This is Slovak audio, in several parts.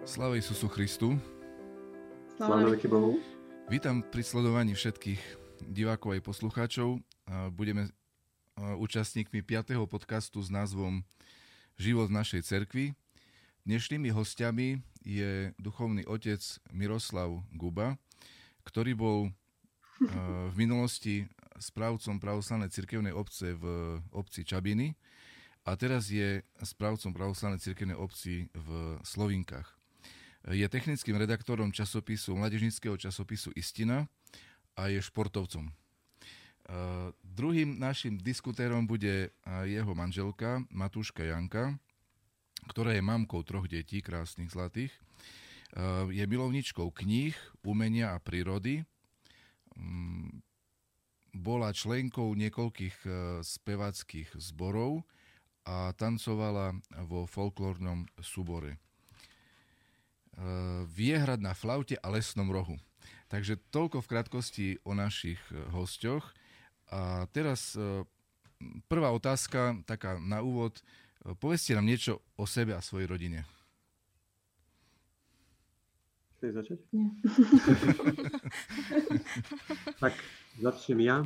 Sláva Isusu Christu. Sláva veky Bohu. Vítam pri sledovaní všetkých divákov aj poslucháčov. Budeme účastníkmi 5. podcastu s názvom Život v našej cerkvi. Dnešnými hostiami je duchovný otec Miroslav Guba, ktorý bol v minulosti správcom pravoslavnej cirkevnej obce v obci Čabiny a teraz je správcom pravoslavnej cirkevnej obci v Slovinkách. Je technickým redaktorom časopisu, mládežníckeho časopisu Istina a je športovcom. Druhým našim diskutérom bude jeho manželka Matúška Janka, ktorá je mamkou 3 detí, krásnych, zlatých. Je milovničkou kníh, umenia a prírody. Bola členkou niekoľkých speváckých zborov a tancovala vo folklórnom súbore. Vie hrať na flaute a lesnom rohu. Takže toľko v krátkosti o našich hosťoch. A teraz prvá otázka, taká na úvod. Povedzte nám niečo o sebe a svojej rodine. Chceš začať? Nie. Tak, začnem ja.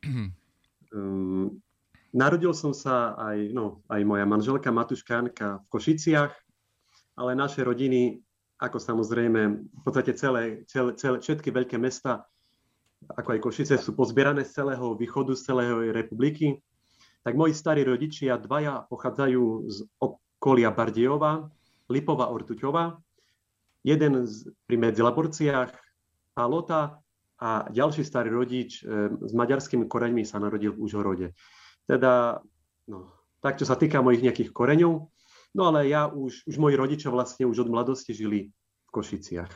Narodil som sa aj moja manželka Matúška Janka v Košiciach, ale naše rodiny, ako samozrejme, v podstate všetky veľké mesta, ako aj Košice, sú pozbierané z celého východu, z celého republiky. Tak moji starí rodičia, dvaja pochádzajú z okolia Bardejova, Lipova, Ortuťova. Jeden pri Medzilaborciach, Palota, a ďalší starý rodič s maďarskými koreňmi sa narodil v Užhorode. Teda, tak čo sa týka mojich nejakých koreňov, no ale už moji rodičia vlastne už od mladosti žili v Košiciach.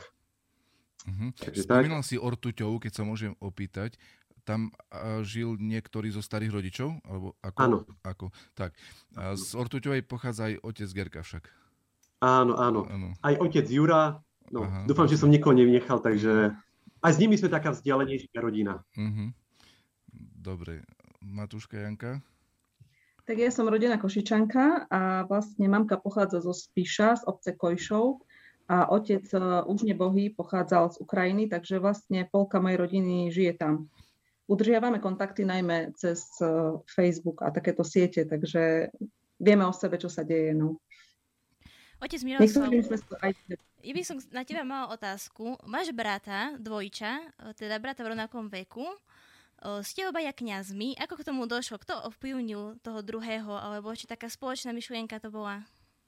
Spomínal si Ortuťov, keď sa môžem opýtať. Tam žil niektorý zo starých rodičov? Alebo ako? Áno. Tak. Z Ortuťovej pochádza aj otec Gerka však. Áno. Aj otec Jura. Dúfam, že som nikoho nevynechal, takže aj s nimi sme taká vzdialenejšia rodina. Dobre. Matúška Janka? Tak ja som rodená Košičanka a vlastne mamka pochádza zo Spiša, z obce Kojšov a otec už nebohý pochádzal z Ukrajiny, takže vlastne polka mojej rodiny žije tam. Udržiavame kontakty najmä cez Facebook a takéto siete, takže vieme o sebe, čo sa deje. Otec Miroslav, ja by som na teba mala otázku. Máš brata, dvojča, teda brata v rovnakom veku. Ste obaja kňazmi. Ako k tomu došlo? Kto ovplyvnil toho druhého? Alebo či taká spoločná myšlienka to bola?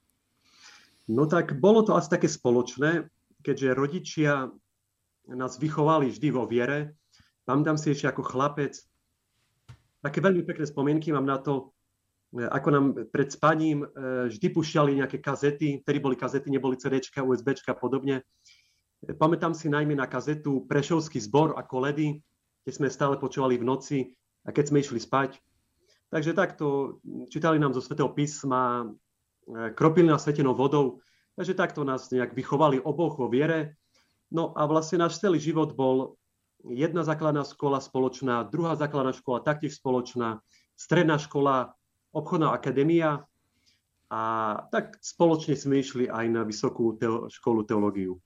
No tak bolo to asi také spoločné, keďže rodičia nás vychovali vždy vo viere. Pamätám si ešte ako chlapec. Také veľmi pekné spomienky mám na to, ako nám pred spaním vždy púšťali nejaké kazety. Vtedy boli kazety, neboli CDčka, USBčka a podobne. Pamätám si najmä na kazetu Prešovský zbor a koledy, keď sme stále počúvali v noci a keď sme išli spať. Takže takto čítali nám zo Svätého písma, kropili nás svetenou vodou, takže takto nás nejak vychovali oboch vo viere. No a vlastne náš celý život bol jedna základná škola spoločná, druhá základná škola taktiež spoločná, stredná škola, obchodná akadémia a tak spoločne sme išli aj na vysokú školu teológiu.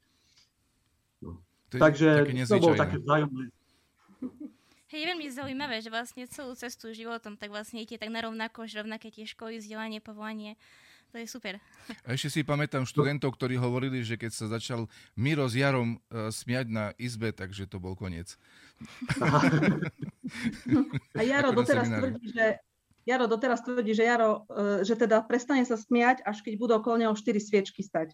Takže to bolo také vzájomné. Hej, je veľmi zaujímavé, že vlastne celú cestu životom tak vlastne idete tak narovnako, že rovnaké tie školy, vzdelanie, povolanie. To je super. A ešte si pamätám študentov, ktorí hovorili, že keď sa začal Miro s Jarom smiať na izbe, takže to bol koniec. A Jaro doteraz tvrdí, že že teda prestane sa smiať, až keď budú okolo neho 4 sviečky stať.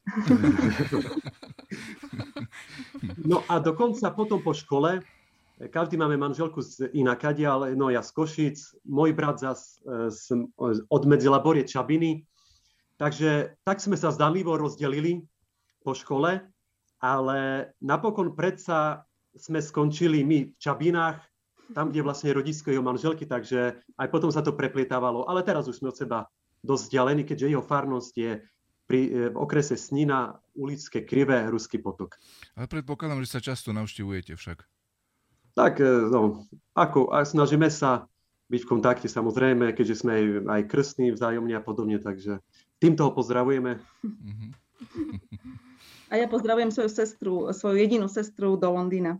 No a dokonca potom po škole, každý máme manželku inakadia, ale ja z Košíc, môj brat od Medzilaborie Čabiny. Takže tak sme sa zdanlivo rozdelili po škole, ale napokon predsa sme skončili my v Čabinách, tam, kde vlastne rodisko jeho manželky, takže aj potom sa to preplietávalo. Ale teraz už sme od seba dosť vzdialení, keďže jeho farnosť je v okrese Snina, ulické Krivé, Ruský potok. Ale predpokladám, že sa často navštevujete však. Tak, snažíme sa byť v kontakte samozrejme, keďže sme aj krstní vzájomne a podobne, takže týmto ho pozdravujeme. A ja pozdravujem svoju jedinú sestru do Londýna.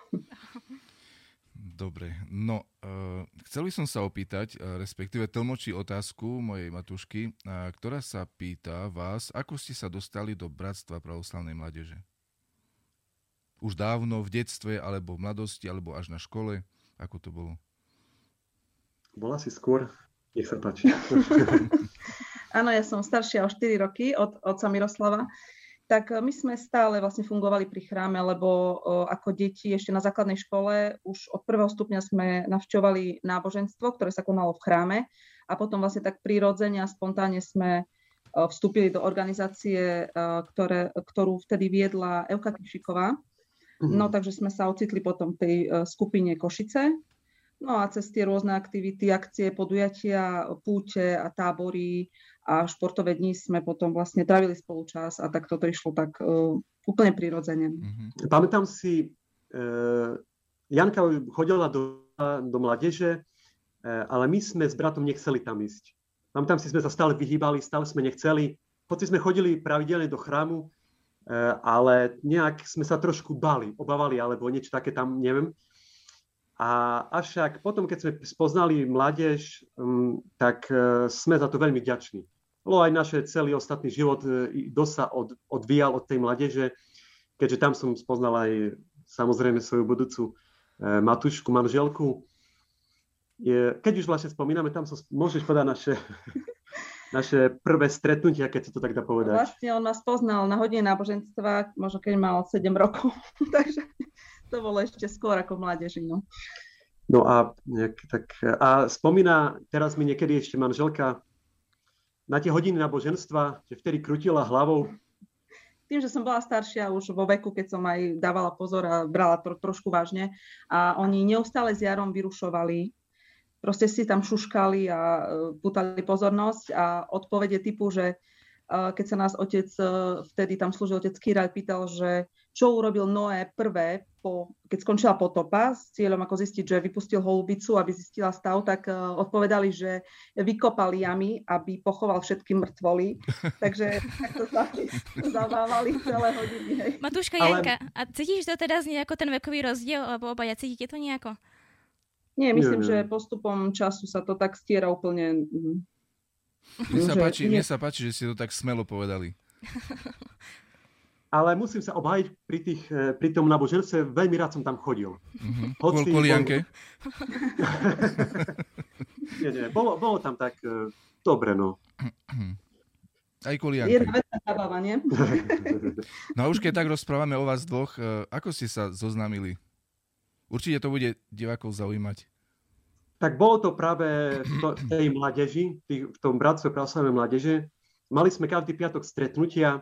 Dobre, no chcel by som sa opýtať, respektíve tlmočí otázku mojej Matúšky, ktorá sa pýta vás, ako ste sa dostali do Bratstva pravoslavnej mládeže? Už dávno, v detstve, alebo v mladosti, alebo až na škole? Ako to bolo? Bola si skôr? Nech sa páči. Áno, ja som staršia o 4 roky od otca Miroslava. Tak my sme stále vlastne fungovali pri chráme, lebo ako deti ešte na základnej škole už od 1. stupňa sme navšťovali náboženstvo, ktoré sa konalo v chráme a potom vlastne tak prirodzene a spontánne sme vstúpili do organizácie, ktorú vtedy viedla Evka Kišiková. No takže sme sa ocitli potom v tej skupine Košice. No a cez tie rôzne aktivity, akcie, podujatia, púte a tábory a športové dni sme potom vlastne trávili spolu čas a tak toto išlo tak úplne prirodzene. Pamätám si, Janka chodila do mládeže, ale my sme s bratom nechceli tam ísť. Pamätám si, sme sa stále vyhýbali, stále sme nechceli. Hoci sme chodili pravidelne do chrámu, ale nejak sme sa trošku obávali, alebo niečo také tam, neviem. A avšak potom, keď sme spoznali mládež, tak sme za to veľmi vďační. Lebo aj naše celý ostatný život dosť sa odvíjal od tej mládeže, keďže tam som spoznal aj samozrejme svoju budúcu Matúšku, manželku. Keď už vlastne spomíname, tam môžeš povedať naše prvé stretnutia, keď sa to tak dá povedať. Vlastne on ma spoznal na hodine náboženstva, možno keď mal 7 rokov, takže to bolo ešte skôr ako mládeži. No a spomína teraz mi niekedy ešte manželka na tie hodiny náboženstva, že vtedy krútila hlavou. Tým, že som bola staršia už vo veku, keď som aj dávala pozor a brala to trošku vážne a oni neustále s Jarom vyrušovali. Proste si tam šuškali a pútali pozornosť a odpovede typu, že keď sa nás otec, vtedy tam slúžil otec Kýraj, pýtal, že čo urobil Noé prvé, keď skončila potopa, s cieľom ako zistiť, že vypustil holubicu, aby zistila stav, tak odpovedali, že vykopali jamy, aby pochoval všetky mŕtvoly. Takže takto sa zabávali celé hodiny. Hej. Matúška, Janka, a cítiš to teda nejako ten vekový rozdiel, alebo obaja cítite to nejako? Nie, myslím, že postupom času sa to tak stiera úplne. Mne sa páči, že ste to tak smelo povedali. Ale musím sa obhájiť pri tom náboženstve, veľmi rád som tam chodil. Kvôli Janke? Nie, bolo tam tak dobre, no. Aj kvôli Janke. Jedna vecná zabáva, nie? No a už keď tak rozprávame o vás dvoch, ako ste sa zoznámili? Určite to bude divákov zaujímať. Tak bolo to práve v tej mládeži, v tom Bratstve pravoslavnej mládeže. Mali sme každý piatok stretnutia.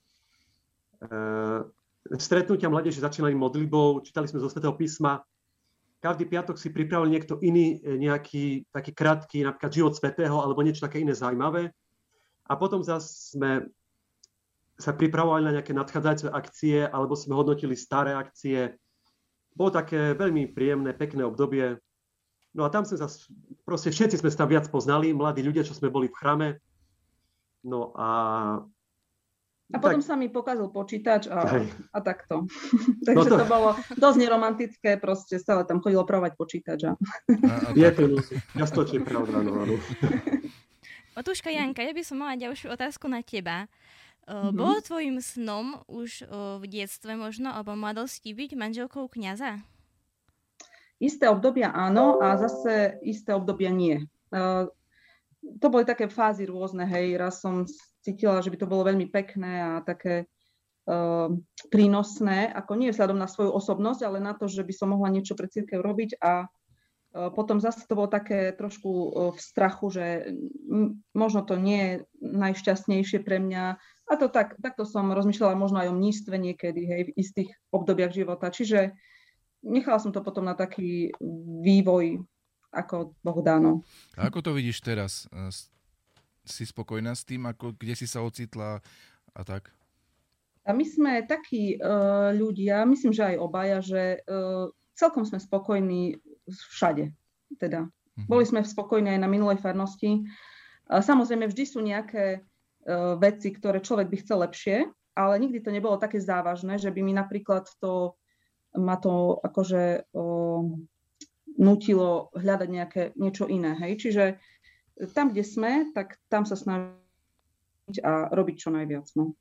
Stretnutia mládeže začínali modlitbou, čítali sme zo Svätého písma. Každý piatok si pripravil niekto iný, nejaký taký krátky, napríklad život svätého, alebo niečo také iné zaujímavé. A potom zase sme sa pripravovali na nejaké nadchádzajúce akcie, alebo sme hodnotili staré akcie. Bolo také veľmi príjemné, pekné obdobie. No a tam sme zase, proste všetci sme sa tam viac poznali, mladí ľudia, čo sme boli v chrame. No a potom sa mi pokazil počítač a takto. Takže to bolo dosť neromantické, proste stále tam chodilo provať počítač. Je to jasnočne pravda. No. Matúška, Janka, ja by som mala ďalšiu otázku na teba. Bolo tvojim snom už v detstve možno, alebo mladosti byť manželkou kňaza? Isté obdobia áno a zase isté obdobia nie. To boli také fázy rôzne, hej. Raz som cítila, že by to bolo veľmi pekné a také prínosné, ako nie vzhľadom na svoju osobnosť, ale na to, že by som mohla niečo pre cirkev robiť a potom zase to bolo také trošku v strachu, že možno to nie je najšťastnejšie pre mňa. A to takto som rozmýšľala možno aj o mníštve niekedy, hej, v istých obdobiach života. Čiže nechala som to potom na taký vývoj, ako Boh dáno. A ako to vidíš teraz? Si spokojná s tým, kde si sa ocitla a tak? A my sme takí ľudia, myslím, že aj obaja, že celkom sme spokojní všade. Teda. Boli sme spokojní aj na minulej farnosti. Samozrejme, vždy sú nejaké veci, ktoré človek by chcel lepšie, ale nikdy to nebolo také závažné, že by mi napríklad ma to akože nutilo hľadať niečo iné. Hej? Čiže tam, kde sme, tak tam sa snažiť a robiť čo najviac. No.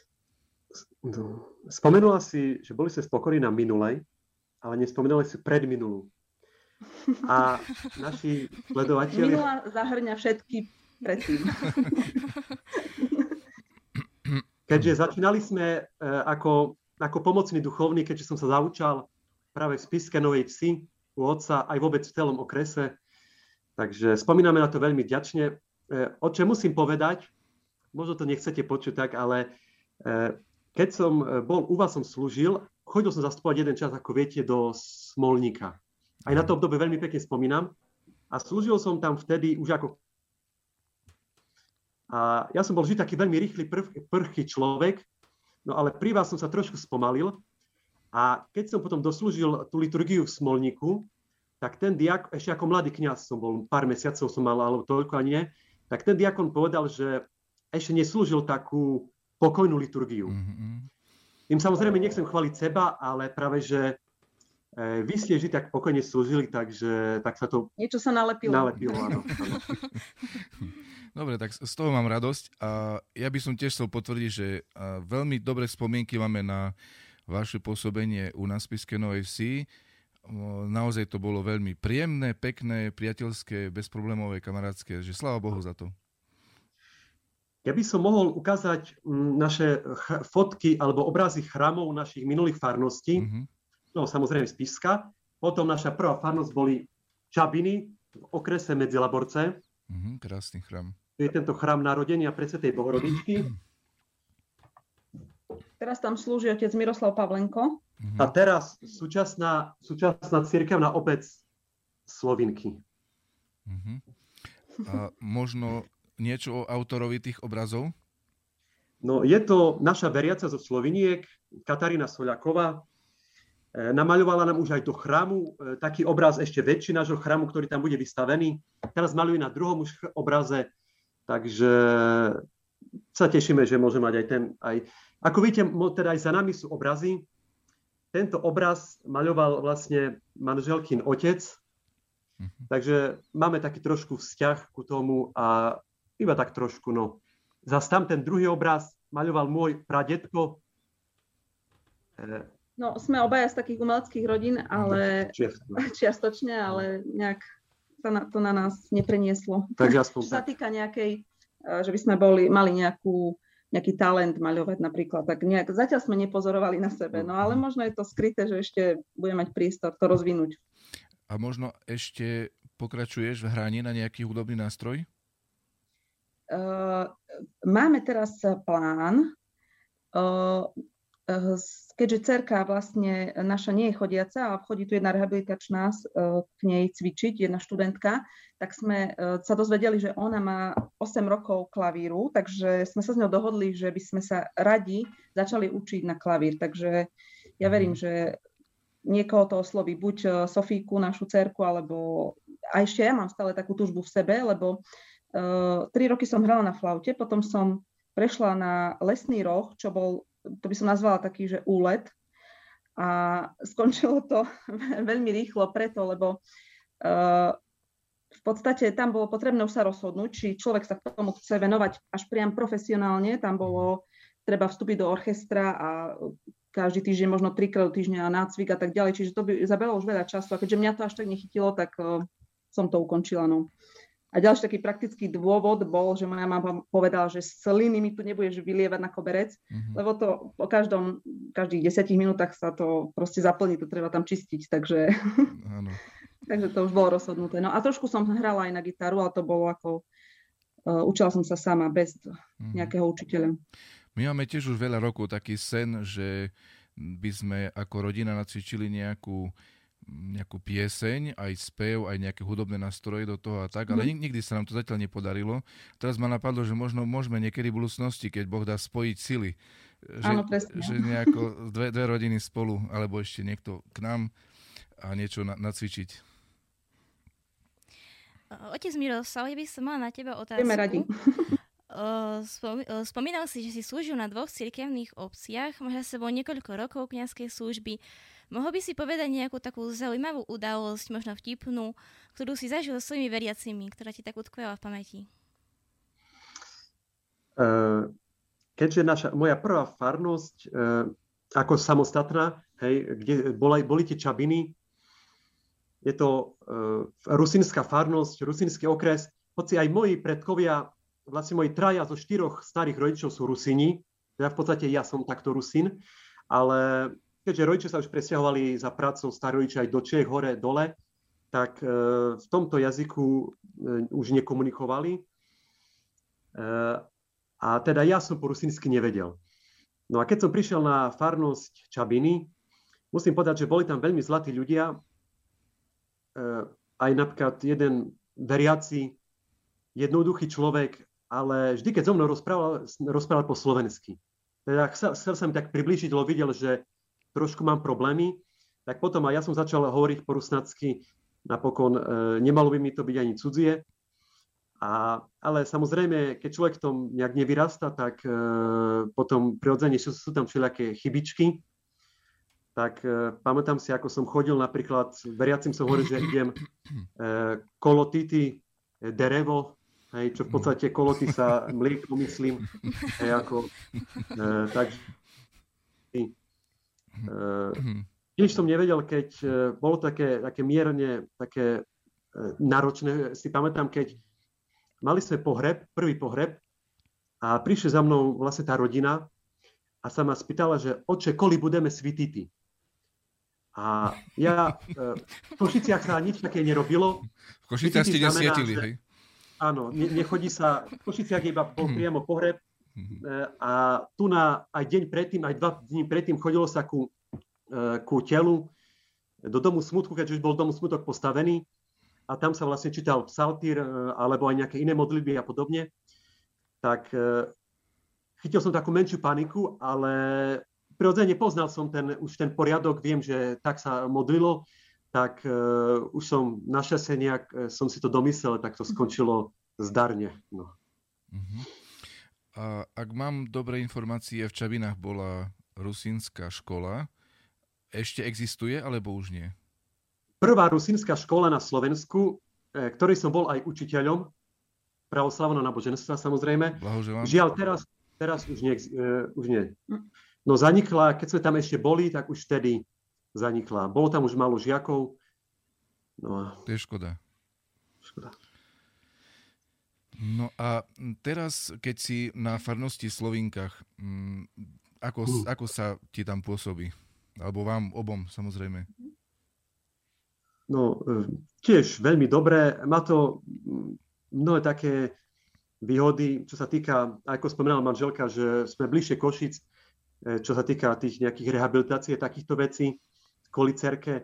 Spomenula si, že boli ste spokojní na minulej, ale nespomenuli si predminulú. A naši sledovatelia... Minulá zahrňa všetky predtým. Keďže začínali sme ako pomocný duchovný, keďže som sa zaučal práve v Spišskej Novej Vsi u otca, aj vôbec v celom okrese. Takže spomíname na to veľmi vďačne. O čom musím povedať, možno to nechcete počuť tak, ale keď som bol u vás, som slúžil, chodil som zastupovať jeden čas, ako viete, do Smolníka. Aj na to obdobie veľmi pekne spomínam. A slúžil som tam vtedy už ako... A ja som bol vždy taký veľmi rýchly, prchý človek, no ale pri vás som sa trošku spomalil. A keď som potom doslúžil tú liturgiu v Smolníku, tak ten diakon, ešte ako mladý kňaz som bol, pár mesiacov som mal, alebo toľko ani nie, tak ten diakon povedal, že ešte neslúžil takú pokojnú liturgiu. Tým samozrejme nechcem chváliť seba, ale práve, že vy ste vždy tak pokojne slúžili, takže tak sa to... Niečo sa nalepilo. Áno. Dobre, tak z toho mám radosť. A ja by som tiež chcel potvrdiť, že veľmi dobré spomienky máme na vaše pôsobenie u nás v Spišskej Novej Vsi. Naozaj to bolo veľmi príjemné, pekné, priateľské, bezproblémové, kamarátske, že sláva Bohu za to. Ja by som mohol ukázať naše fotky alebo obrazy chrámov našich minulých farností. No samozrejme Spišská. Potom naša prvá farnosť boli Čabiny v okrese Medzilaborce. Krásny chrám. To je tento chrám narodenia Presvätej Bohorodičky. Teraz tam slúži otec Miroslav Pavlenko. A teraz súčasná cirkevná obec Slovinky. A možno niečo o autorovi tých obrazov? No, je to naša veriaca zo Sloviniek, Katarína Soľaková. Namaľovala nám už aj do chrámu taký obraz ešte väčší nášho chrámu, ktorý tam bude vystavený. Teraz maľuje na druhom už obraze, takže sa tešíme, že môže mať aj ten. Ako vidíte, teda aj za nami sú obrazy. Tento obraz maľoval vlastne manželkin otec, takže máme taký trošku vzťah ku tomu a iba tak trošku, no. Zas tam ten druhý obraz maľoval môj pradedko. No, sme obaja z takých umeleckých rodín, ale čiastočne, ale nejak to na nás neprenieslo. Takže aspoň Čo sa týka nejakej, že by sme mali nejaký talent maľovať napríklad, tak nejak zatiaľ sme nepozorovali na sebe, no ale možno je to skryté, že ešte budeme mať priestor to rozvinúť. A možno ešte pokračuješ v hraní na nejaký hudobný nástroj? Máme teraz plán, keďže dcerka vlastne naša nie je chodiaca a chodí tu jedna rehabilitačná k nej cvičiť, jedna študentka, tak sme sa dozvedeli, že ona má 8 rokov klavíru, takže sme sa s ňou dohodli, že by sme sa radi začali učiť na klavír. Takže ja verím, že niekoho to osloví, buď Sofíku, našu dcerku, alebo a ešte ja mám stále takú túžbu v sebe, lebo 3 roky som hrala na flaute, potom som prešla na lesný roh, čo bol, to by som nazvala taký, že úlet. A skončilo to veľmi rýchlo preto, lebo v podstate tam bolo potrebné už sa rozhodnúť, či človek sa k tomu chce venovať až priam profesionálne. Tam bolo treba vstúpiť do orchestra a každý týždeň, možno 3-krát do týždňa nácvik a tak ďalej. Čiže to by zaberalo už veľa času. A keďže mňa to až tak nechytilo, tak som to ukončila. No. A ďalší taký praktický dôvod bol, že moja mama povedala, že sliny mi tu nebudeš vylievať na koberec, lebo to po každých 10 minútach sa to proste zaplní, to treba tam čistiť, takže, takže to už bolo rozhodnuté. No a trošku som hrala aj na gitaru, ale to bolo ako, učila som sa sama, bez nejakého učiteľa. My máme tiež už veľa rokov taký sen, že by sme ako rodina nacvičili nejakú pieseň, aj spev, aj nejaké hudobné nástroje do toho a tak, ale nikdy sa nám to zatiaľ nepodarilo. Teraz ma napadlo, že možno môžeme niekedy v budúcnosti, keď Boh dá spojiť sily, že nejako dve rodiny spolu, alebo ešte niekto k nám a niečo nacvičiť. Otec Miroslav, ja by som mala na teba otázku. Budeme radi. Spomínal si, že si slúžil na 2 cirkevných obciach, máš za sebou niekoľko rokov kňazskej služby. Mohol by si povedať nejakú takú zaujímavú udalosť, možno vtipnú, ktorú si zažil so svojimi veriacimi, ktorá ti tak utkvela v pamäti? Keďže moja prvá farnosť ako samostatná, kde boli tie Čabiny, je to rusínska farnosť, rusínsky okres, hoci aj moji predkovia, vlastne moji 3 zo 4 starých rodičov sú Rusíni, teda v podstate ja som takto Rusín, ale keďže rodičia sa už presťahovali za prácou starí rodičia aj do Čiech, hore, dole, tak v tomto jazyku už nekomunikovali. A teda ja som po rusínsky nevedel. No a keď som prišiel na farnosť Čabiny, musím povedať, že boli tam veľmi zlatí ľudia, aj napríklad jeden veriaci, jednoduchý človek, ale vždy, keď so mnou rozprával po slovensky. Teda chcel sa mi tak priblížiť, lebo videl, že trošku mám problémy, tak potom aj ja som začal hovoriť po rusnácky, napokon nemalo by mi to byť ani cudzie. Ale samozrejme, keď človek v tom nejak nevyrasta, tak potom prirodzene sú tam všelijaké chybičky. Tak pamätám si, ako som chodil napríklad, veriacim som hovoril, že idem kolotity derevo, čo v podstate koloty sa mlieko, myslím. Tiež som nevedel, keď bolo také mierne, také náročné. Si pamätám, keď mali sme prvý pohreb a prišli za mnou vlastne tá rodina a sa ma spýtala, že oče, koli budeme svititi. A ja v Košiciach sa nič také nerobilo. V Košiciach ste nesvietili, hej? Áno, nechodí sa, v Košiciach iba bol priamo pohreb a tu aj deň predtým, aj 2 dní predtým chodilo sa ku telu do domu smutku, keďže už bol dom smutok postavený a tam sa vlastne čítal psaltír alebo aj nejaké iné modlitby a podobne. Tak chytil som takú menšiu paniku, ale prirodzene poznal som už ten poriadok, viem, že tak sa modlilo, tak už som našťastie nejak som si to domyslel, tak to skončilo zdarne. No. Uh-huh. A ak mám dobré informácie, v Čabinách bola rusínska škola. Ešte existuje, alebo už nie? Prvá rusínska škola na Slovensku, ktorej som bol aj učiteľom, pravoslavného náboženstva samozrejme. Blahoželám. Žiaľ, teraz už nie. No zanikla, keď sme tam ešte boli, tak už vtedy zanikla. Bolo tam už málo žiakov. No. To je škoda. No a teraz, keď si na farnosti Slovínkach, ako sa ti tam pôsobí? Alebo vám obom, samozrejme. No, tiež veľmi dobré. Má to mnohé také výhody, čo sa týka, ako spomínala manželka, že sme bližšie Košic, čo sa týka tých nejakých rehabilitácií, takýchto vecí, kvôli cerke.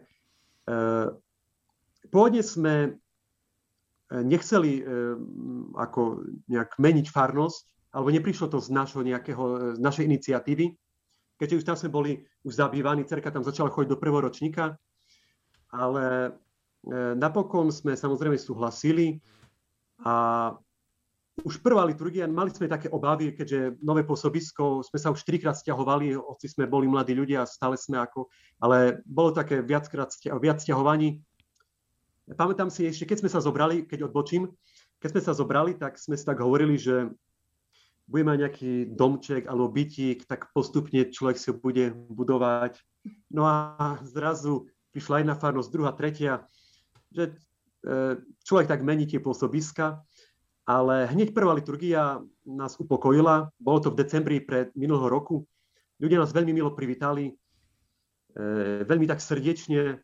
Pôvodne sme nechceli ako nejak meniť farnosť, alebo neprišlo to z našej iniciatívy, keďže už tam sme boli už zabývaní, cerka tam začala chodiť do prvého ročníka, ale napokon sme samozrejme súhlasili a už prvá liturgia, mali sme také obavy, keďže nové pôsobisko, sme sa už 3-krát sťahovali, hoci sme boli mladí ľudia, stále sme ale bolo také viac sťahovaní. Pamätám si ešte, keď sme sa zobrali, keď odbočím, tak sme si tak hovorili, že bude mať nejaký domček alebo bytík, tak postupne človek si ho bude budovať. No a zrazu prišla jedna farnosť, druhá, tretia, že človek tak mení tie pôsobiska. Ale hneď prvá liturgia nás upokojila. Bolo to v decembri pred minulého roku. Ľudia nás veľmi milo privítali, veľmi tak srdečne.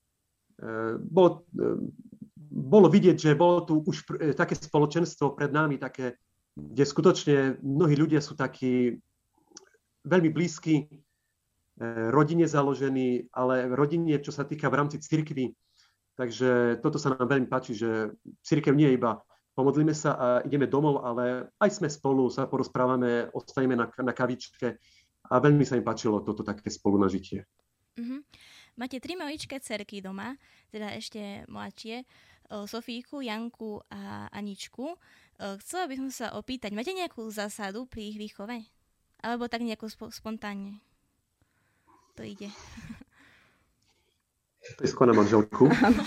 Bolo vidieť, že bolo tu už také spoločenstvo pred nami, také, kde skutočne mnohí ľudia sú takí veľmi blízki, rodine založení, ale rodine, čo sa týka v rámci cirkvi. Takže toto sa nám veľmi páči, že cirkev nie je iba pomodlíme sa a ideme domov, ale aj sme spolu, sa porozprávame, ostaneme na kavičke a veľmi sa im páčilo toto také spolunažitie. Mm-hmm. Máte 3 maličké dcerky doma, teda ešte mladšie. Sofíku, Janku a Aničku. Chcela by som sa opýtať, máte nejakú zásadu pri ich výchove? Alebo tak nejako spontánne? To ide. To je skôr na manželku.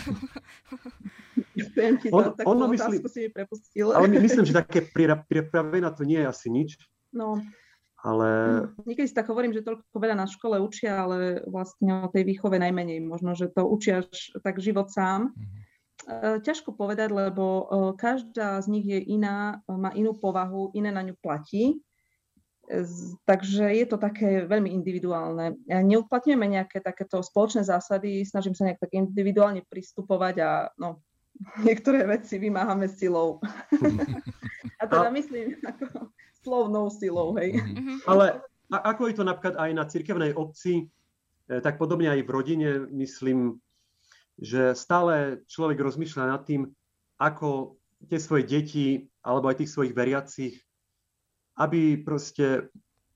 Ďakujem ti za takú otázku, si mi prepustil. Ale myslím, že také pripravené na to nie je asi nič. No. Ale... Niekedy si tak hovorím, že toľko veľa na škole učia, ale vlastne o tej výchove najmenej. Možno, že to učia tak život sám. Ťažko povedať, lebo každá z nich je iná, má inú povahu, iné na ňu platí. Takže je to také veľmi individuálne. Neuplatňujeme nejaké takéto spoločné zásady, snažím sa nejak tak individuálne pristupovať a niektoré veci vymáhame silou. A teda myslím ako slovnou silou, hej. Ale ako je to napríklad aj na cirkevnej obci, tak podobne aj v rodine, myslím, že stále človek rozmýšľa nad tým, ako tie svoje deti, alebo aj tých svojich veriacich, aby proste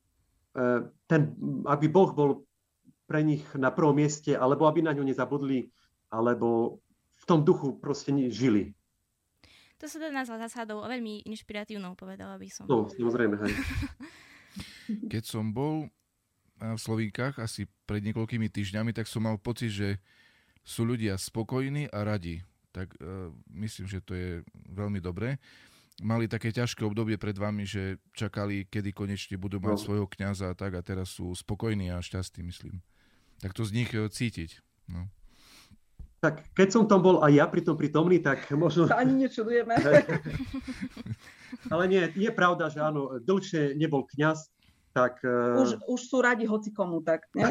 aby Boh bol pre nich na prvom mieste, alebo aby na ňu nezabudli, alebo v tom duchu proste žili. To sa dá nazvať zásadou a veľmi inšpiratívnou, povedala by som. No, samozrejme, hej. Keď som bol v Slovínkach asi pred niekoľkými týždňami, tak som mal pocit, že sú ľudia spokojní a radi. Tak myslím, že to je veľmi dobré. Mali také ťažké obdobie pred vami, že čakali, kedy konečne budú mať svojho kňaza a tak, a teraz sú spokojní a šťastní, myslím. Tak to z nich cítiť. No. Tak keď som tam bol aj ja pritom prítomný, tak možno... Sa ani nečudujeme. Ale nie, je pravda, že áno, dlhšie nebol kňaz, tak... Už sú radi hocikomu, tak, ne?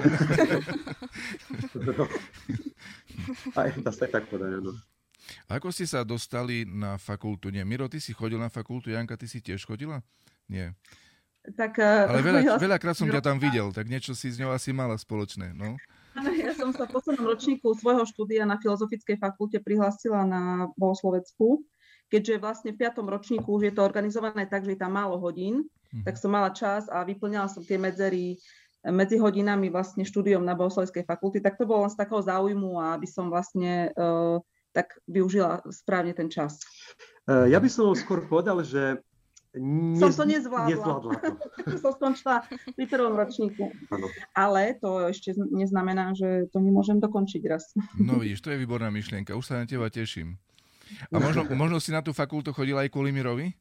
Aj, dá sa tak povedať, áno. Ako ste sa dostali na fakultu? Nie, Miro, ty si chodil na fakultu, Janka, ty si tiež chodila? Nie. Tak, ale veľakrát som ťa tam videl, tak niečo si s ňou asi mala spoločné, no? Ja som sa v poslednom ročníku svojho štúdia na Filozofickej fakulte prihlásila na Bohoslovecku, keďže vlastne v 5. ročníku už je to organizované tak, že je tam málo hodín, tak som mala čas a vyplňala som tie medzery medzi hodinami vlastne štúdiom na Bohosloveckej fakulte, tak to bolo len z takého záujmu, aby som vlastne tak využila správne ten čas. Ja by som skôr povedal, že som to nezvládla. Som skončila pri 1. ročníku. Ano. Ale to ešte neznamená, že to nemôžem dokončiť raz. No vidíš, to je výborná myšlienka. Už sa na teba teším. A možno si na tú fakultu chodila aj kvôli Mirovi?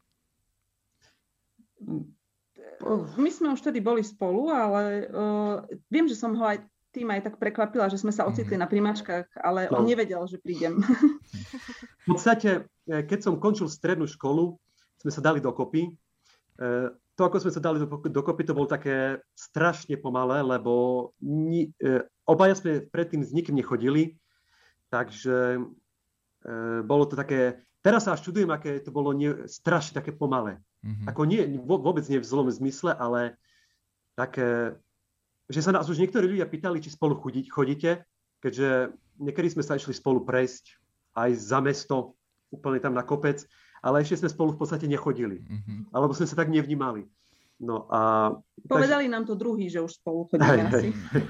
My sme už vtedy boli spolu, ale viem, že som ho aj tým aj tak prekvapila, že sme sa ocitli na primáčkach, ale on nevedel, že prídem. V podstate, keď som končil strednú školu, sme sa dali dokopy. To, ako sme sa dali dokopy, to bolo také strašne pomalé, lebo obaja sme predtým s nikým nechodili, takže bolo to také... Teraz sa až čudujem, aké to bolo strašne také pomalé. Ako vôbec nie v zlom zmysle, ale také, že sa nás už niektorí ľudia pýtali, či spolu chodíte, keďže niekedy sme sa išli spolu prejsť aj za mesto, úplne tam na kopec, ale ešte sme spolu v podstate nechodili. Alebo sme sa tak nevnímali. No a... Povedali nám to druhý, že už spolu chodíme asi.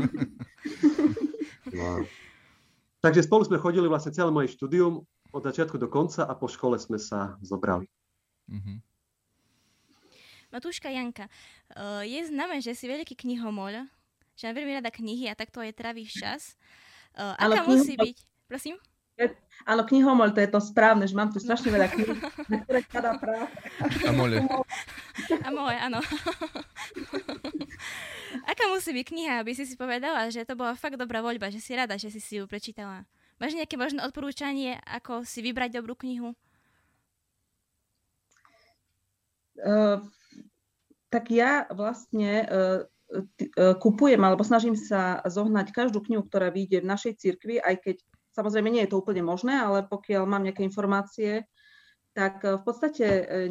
No. Takže spolu sme chodili vlastne celé moje štúdium od začiatku do konca a po škole sme sa zobrali. Matúška, Janka, je známe, že si veľký knihomol, že mám veľmi rada knihy a takto aj trávíš čas. Aká musí byť? Prosím? Áno, knihomol, to je to správne, že mám tu strašne veľa kníh, na ktoré padá práve. A mole. A moje, áno. Aká musí byť kniha, aby si povedala, že to bola fakt dobrá voľba, že si rada, že si ju prečítala? Máš nejaké možné odporúčanie, ako si vybrať dobrú knihu? Tak ja vlastne kupujem, alebo snažím sa zohnať každú knihu, ktorá vyjde v našej cirkvi, aj keď samozrejme nie je to úplne možné, ale pokiaľ mám nejaké informácie, tak v podstate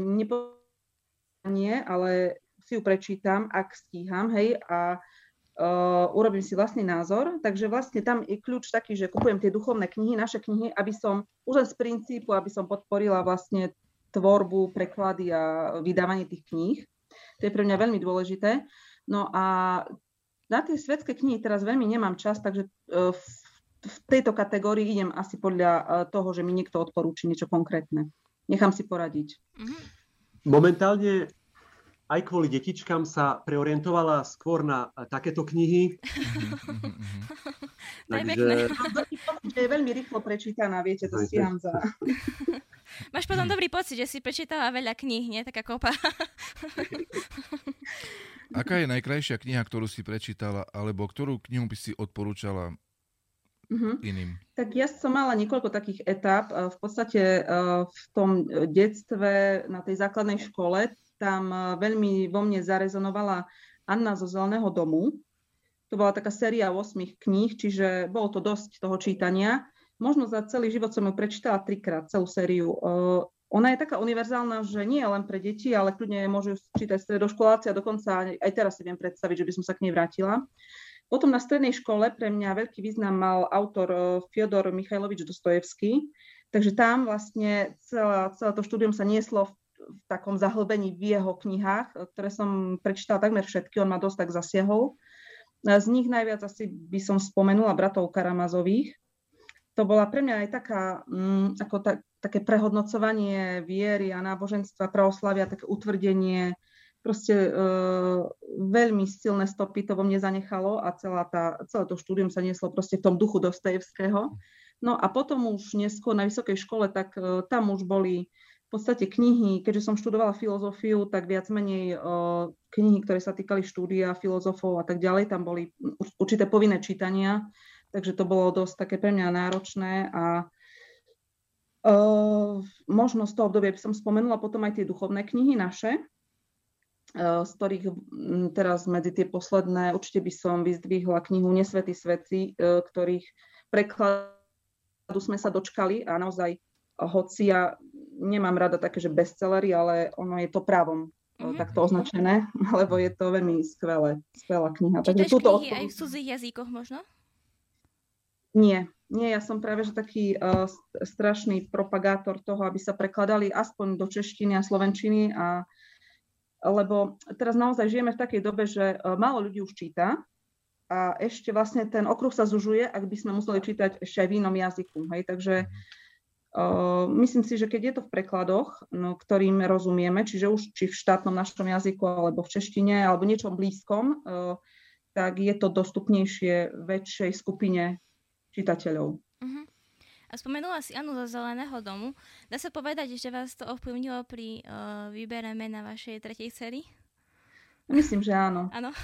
nie, ale si ju prečítam, ak stíham, hej, a urobím si vlastný názor. Takže vlastne tam je kľúč taký, že kupujem tie duchovné knihy, naše knihy, aby som, už len z princípu, aby som podporila vlastne tvorbu, preklady a vydávanie tých kníh. To je pre mňa veľmi dôležité. No a na tie svetské knihy teraz veľmi nemám čas, takže v tejto kategórii idem asi podľa toho, že mi niekto odporúči niečo konkrétne. Nechám si poradiť. Momentálne aj kvôli detičkám sa preorientovala skôr na takéto knihy. Takže... Je veľmi rýchlo prečítaná, viete, to stíham za... Máš potom dobrý pocit, že si prečítala veľa kníh, nie? Taká kopa. Aká je najkrajšia kniha, ktorú si prečítala, alebo ktorú knihu by si odporúčala iným? Tak ja som mala niekoľko takých etáp. V podstate v tom detstve na tej základnej škole tam veľmi vo mne zarezonovala Anna zo Zeleného domu. To bola taká séria 8 kníh, čiže bolo to dosť toho čítania. Možno za celý život som ju prečítala 3-krát, celú sériu. Ona je taká univerzálna, že nie je len pre deti, ale kľudne môžu čítať stredoškoláci a dokonca aj teraz si viem predstaviť, že by som sa k nej vrátila. Potom na strednej škole pre mňa veľký význam mal autor Fjodor Michajlovič Dostojevský, takže tam vlastne celé to štúdium sa nieslo v takom zahlbení v jeho knihách, ktoré som prečítala takmer všetky, on ma dosť tak zasiahol. Z nich najviac asi by som spomenula Bratov Karamazových. To bola pre mňa aj také prehodnocovanie viery a náboženstva, pravoslavia, také utvrdenie. Proste veľmi silné stopy to vo mne zanechalo a celé to štúdium sa nieslo proste v tom duchu Dostojevského. No a potom už neskôr na vysokej škole, tak tam už boli v podstate knihy, keďže som študovala filozofiu, tak viac menej knihy, ktoré sa týkali štúdia, filozofov a tak ďalej, tam boli určité povinné čítania, takže to bolo dosť také pre mňa náročné a možno z toho obdobia by som spomenula potom aj tie duchovné knihy naše, z ktorých teraz medzi tie posledné určite by som vyzdvihla knihu Nesvätí svätci, ktorých prekladu sme sa dočkali a naozaj, hoci ja nemám rada také, že bestsellery, ale ono je to právom takto označené, lebo je to veľmi skvelá kniha. Čítaš knihy aj v cudzích jazykoch možno? Nie, ja som práve že taký strašný propagátor toho, aby sa prekladali aspoň do češtiny a slovenčiny lebo teraz naozaj žijeme v takej dobe, že málo ľudí už číta a ešte vlastne ten okruh sa zužuje, ak by sme museli čítať ešte aj v inom jazyku. Hej? Takže myslím si, že keď je to v prekladoch, ktorým rozumieme, čiže už či v štátnom našom jazyku, alebo v češtine, alebo niečom blízkom, tak je to dostupnejšie väčšej skupine čitateľov. A spomenula si Annu zo Zeleného domu. Dá sa povedať, že vás to ovplyvnilo pri výbere mena vašej tretej dcery? Myslím, že áno. Áno.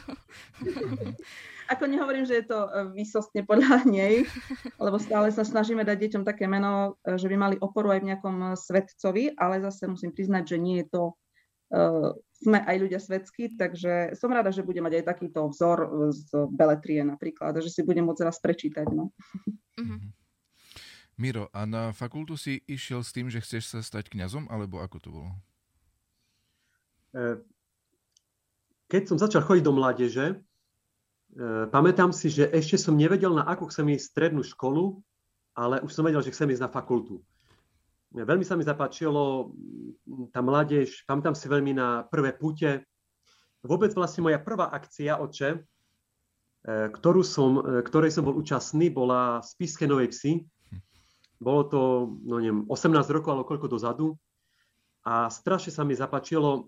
Ako nehovorím, že je to výsostne podľa nej, lebo stále sa snažíme dať deťom také meno, že by mali oporu aj v nejakom svetcovi, ale zase musím priznať, že nie je to, sme aj ľudia svetskí, takže som rada, že budem mať aj takýto vzor z beletrie napríklad, že si budem môcť raz prečítať. No. Miro, a na fakultu si išiel s tým, že chceš sa stať kňazom, alebo ako to bolo? Keď som začal chodiť do mládeže, pamätám si, že ešte som nevedel, na akú chcem ísť strednú školu, ale už som vedel, že chcem ísť na fakultu. Veľmi sa mi zapáčilo tá mládež, pamätám si veľmi na prvé púte. Vôbec vlastne moja prvá akcia, oče, ktorej som bol účastný, bola v Spišskej Novej Vsi. Bolo to, 18 rokov, alebo koľko dozadu. A strašne sa mi zapáčilo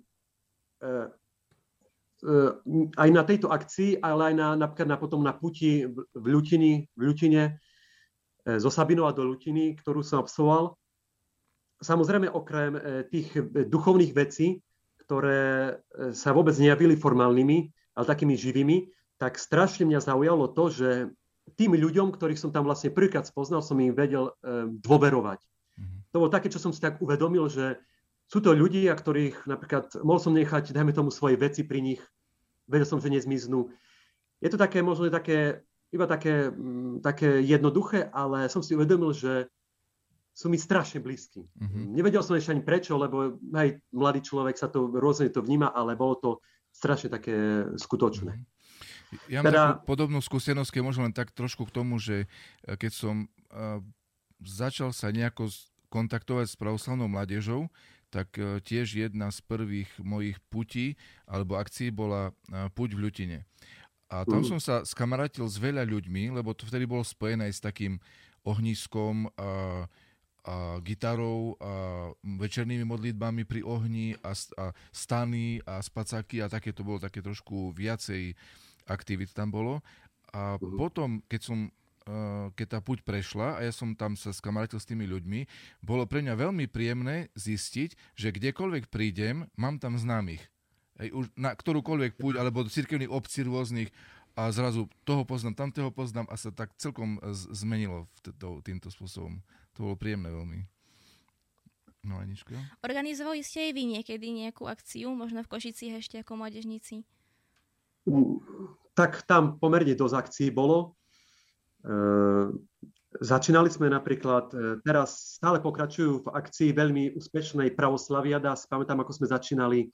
aj na tejto akcii, ale aj napríklad potom na puti v Ľutine, zo Sabinova do Ľutiny, ktorú som absolvoval. Samozrejme, okrem tých duchovných vecí, ktoré sa vôbec nejavili formálnymi, ale takými živými, tak strašne mňa zaujalo to, že tým ľuďom, ktorých som tam vlastne prvýkrát spoznal, som im vedel dôverovať. To bolo také, čo som si tak uvedomil, že sú to ľudia, ktorých napríklad mohol som nechať, dajme tomu, svoje veci pri nich, vedel som, že nezmiznú. Je to také, možno iba také jednoduché, ale som si uvedomil, že sú mi strašne blízki. Nevedel som ešte ani prečo, lebo aj mladý človek sa to rôzne to vníma, ale bolo to strašne také skutočné. Ja mám takú podobnú skúsenosť, keď môžem len tak trošku k tomu, že keď som začal sa nejako kontaktovať s pravoslavnou mládežou, tak tiež jedna z prvých mojich putí alebo akcií bola puť v Ľutine. A tam som sa skamarátil s veľa ľuďmi, lebo to vtedy bolo spojené aj s takým ohniskom a gitarou a večernými modlitbami pri ohni a stany a spacáky a také to bolo také trošku viacej aktivít tam bolo. A potom, keď tá púť prešla a ja som tam sa skamarátil s tými ľuďmi, bolo pre mňa veľmi príjemné zistiť, že kdekoľvek prídem, mám tam známych. Už na ktorúkoľvek púť, alebo do cirkevných obcí rôznych a zrazu toho poznám, tamtého poznám a sa tak celkom zmenilo týmto spôsobom. To bolo príjemné veľmi. No Anička? Organizovali ste aj vy niekedy nejakú akciu, možno v Košicích ešte ako mládežníci? Tak tam pomerne dosť akcií bolo. Začínali sme napríklad, teraz stále pokračujú v akcii veľmi úspešnej Pravoslaviada. Pamätám, ako sme začínali.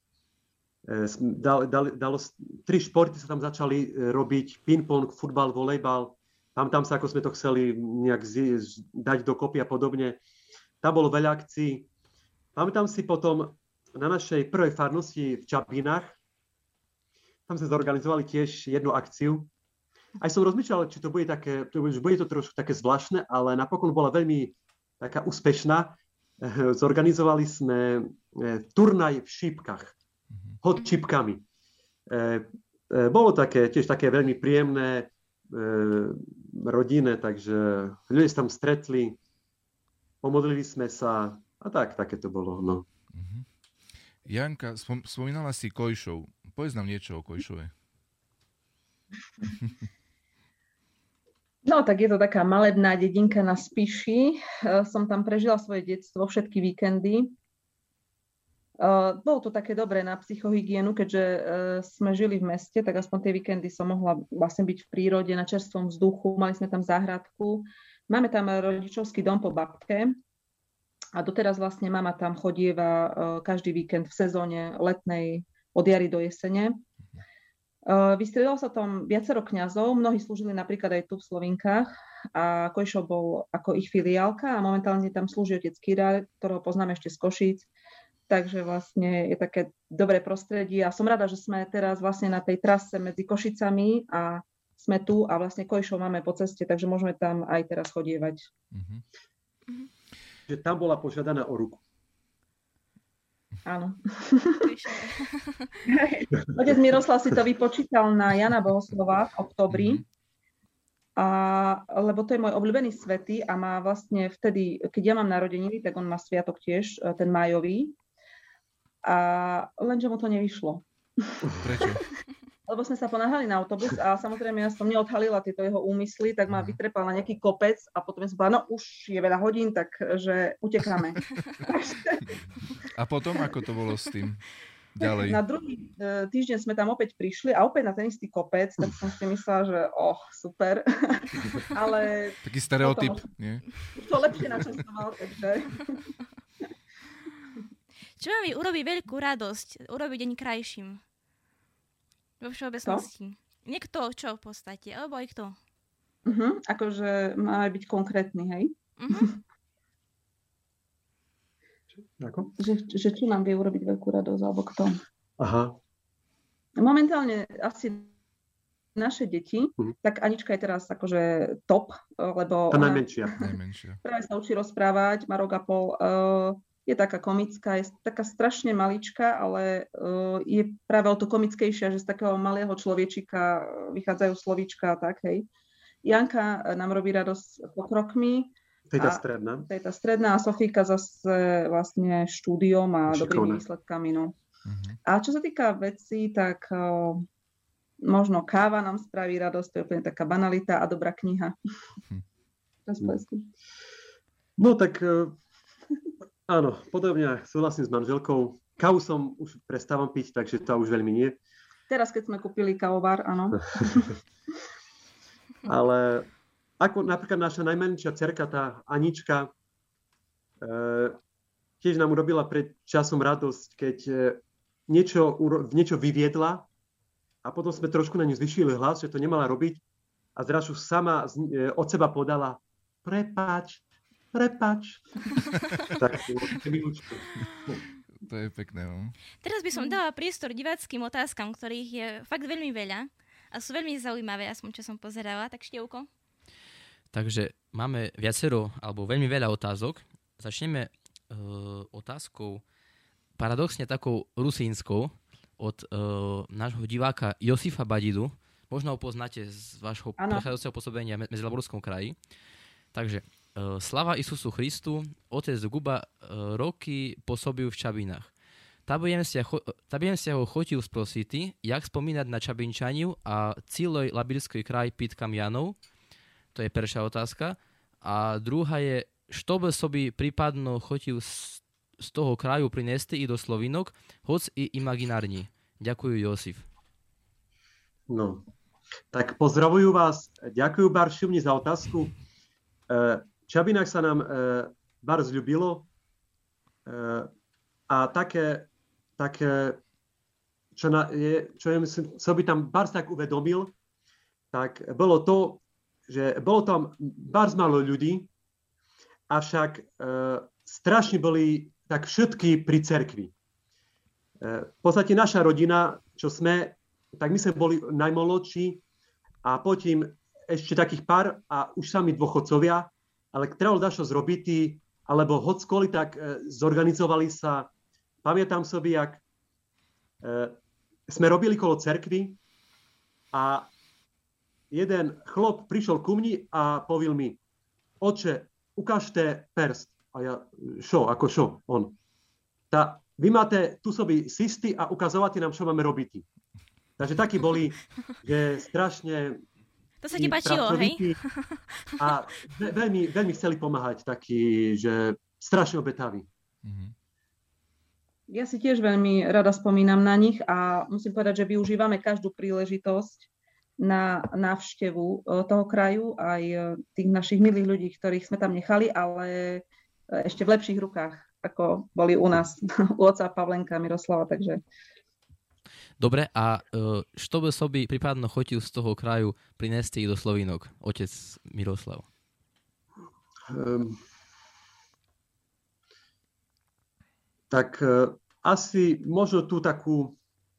Tri športy sa tam začali robiť, ping-pong, futbal, volejbal. Pamätám sa, ako sme to chceli nejak dať dokopy a podobne. Tam bolo veľa akcií. Pamätám si potom na našej prvej farnosti v Čapinách, tam sme zorganizovali tiež jednu akciu. Aj som rozmýšľal, či to bude to trošku také zvláštne, ale napokon bola veľmi taká úspešná. Zorganizovali sme turnaj v šípkach. Hod čipkami. Bolo tiež také veľmi príjemné, rodinné, takže ľudia sa tam stretli, pomodlili sme sa a také to bolo. No. Janka, spomínala si Kojšov. Povedz nám niečo o Kojšove. No, tak je to taká malebná dedinka na Spiši. Som tam prežila svoje detstvo, všetky víkendy. Bolo to také dobré na psychohygienu, keďže sme žili v meste, tak aspoň tie víkendy som mohla vlastne byť v prírode, na čerstvom vzduchu, mali sme tam záhradku. Máme tam rodičovský dom po babke a doteraz vlastne mama tam chodieva každý víkend v sezóne letnej od jary do jesene. Vystriedalo sa tam viacero kňazov, mnohí slúžili napríklad aj tu v Slovinkách a Kojšov bol ako ich filiálka a momentálne tam slúži otec Kýra, ktorého poznáme ešte z Košíc. Takže vlastne je také dobré prostredie a som rada, že sme teraz vlastne na tej trase medzi Košicami a sme tu a vlastne Kojšov máme po ceste, takže môžeme tam aj teraz chodievať. Že tam bola požiadaná o ruku. Áno. Otec Miroslav si to vypočítal na Jana Bohoslova v októbri, lebo to je môj obľúbený svätý a má vlastne vtedy, keď ja mám narodeniny, tak on má sviatok tiež, ten májový. A lenže mu to nevyšlo. Prečo? Lebo sme sa ponáhľali na autobus a samozrejme ja som neodhalila tieto jeho úmysly, tak ma vytrepal na nejaký kopec a potom som povedala, no už je veľa hodín, takže utekáme. A potom ako to bolo s tým ďalej? Na druhý týždeň sme tam opäť prišli a opäť na ten istý kopec, tak som si myslela, že super. Ale taký stereotyp, nie? Už to lepšie načastoval, takže... Čo vám urobí veľkú radosť, urobí deň krajším? Vo všeobecnosti. Niekto, čo v podstate, alebo aj kto? Akože má byť konkrétny, hej? Ako? Že čo nám vie urobiť veľkú radosť, alebo kto? Aha. Momentálne asi naše deti, tak Anička je teraz akože top, lebo... Tá najmenšia. Práve sa učí rozprávať, má rok a pol. Je taká komická, je taká strašne maličká, ale je práve o to komickejšia, že z takého malého človečika vychádzajú slovíčka a tak, hej. Janka nám robí radosť pokrokmi. To je tá stredná a Sofíka zase vlastne štúdiom a dobrými výsledkami, no. A čo sa týka vecí, tak možno káva nám spraví radosť, to je úplne taká banalita a dobrá kniha. No tak... Áno, podobne súhlasím s manželkou. Kávu som už prestávam piť, takže to už veľmi nie. Teraz, keď sme kúpili kávovar, áno. Ale ako napríklad naša najmenšia dcerka, tá Anička, tiež nám urobila pred časom radosť, keď niečo vyviedla a potom sme trošku na ňu zvyšili hlas, že to nemala robiť a zrazu sama od seba podala prepáč. Tak, to je pekné. No? Teraz by som dala priestor diváckym otázkam, ktorých je fakt veľmi veľa. a sú veľmi zaujímavé, aspoň čo som pozerala. Tak Števko? Takže máme viacero, alebo veľmi veľa otázok. Začneme otázkou paradoxne takou rusínskou od nášho diváka Josifa Badidu. Možno ho poznáte z vášho prechádzajúceho pôsobenia v Medzilaborskom kraji. Takže slava Isusu Christu, otec Guba roky pôsobil v Čabinách. Та би ем ся хотів спросити, як спомінати на Чабинчанів, а цілий Лабірський край під Кам'янов. To je prvá otázka. A druhá je, čo by собі prípadno хотів z toho kraju prinести i do Slovinok, hoc i imaginární. Ďakujem, Josif. No, tak pozdravujú vás. Ďakujem, Baršivni, za otázku. Čabinách sa nám bar zľúbilo a také čo ja myslím, co by tam bar tak uvedomil, tak bolo to, že bolo tam bardzo málo ľudí, avšak strašne boli tak všetky pri cerkvi. V podstate naša rodina, čo sme, tak my sme boli najmladší a potom ešte takých pár a už sami dôchodcovia, ale trebalo dačo zrobiť, alebo hockoli tak zorganizovali sa. Pamätám sobie, jak sme robili kolo cerkvy a jeden chlop prišiel ku mni a povedal mi, oče, ukážte prst. A ja, ako šo? On. Vy máte tu sobi sisty a ukazovate nám, čo máme robiť. Takže takí boli, že strašne... To sa ti páčilo, hej? A veľmi, veľmi chceli pomáhať, takí, že strašne obetaví. Ja si tiež veľmi rada spomínam na nich a musím povedať, že využívame každú príležitosť na návštevu toho kraju, aj tých našich milých ľudí, ktorých sme tam nechali, ale ešte v lepších rukách, ako boli u nás, u otca Pavlenka Miroslava, takže... Dobre, a čo by sobi prípadno chotil z toho kraju prinesti do Slovinok, otec Miroslav? Asi možno tú takú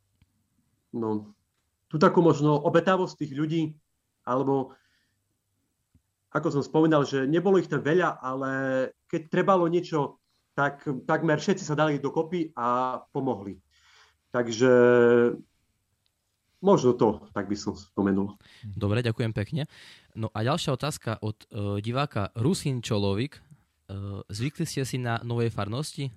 možno obetavosť tých ľudí, alebo ako som spomínal, že nebolo ich tam veľa, ale keď trebalo niečo, tak takmer všetci sa dali dokopy a pomohli. Takže možno to, tak by som spomenul. Dobre, ďakujem pekne. No a ďalšia otázka od diváka Rusín Čolovik. Zvykli ste si na novej farnosti?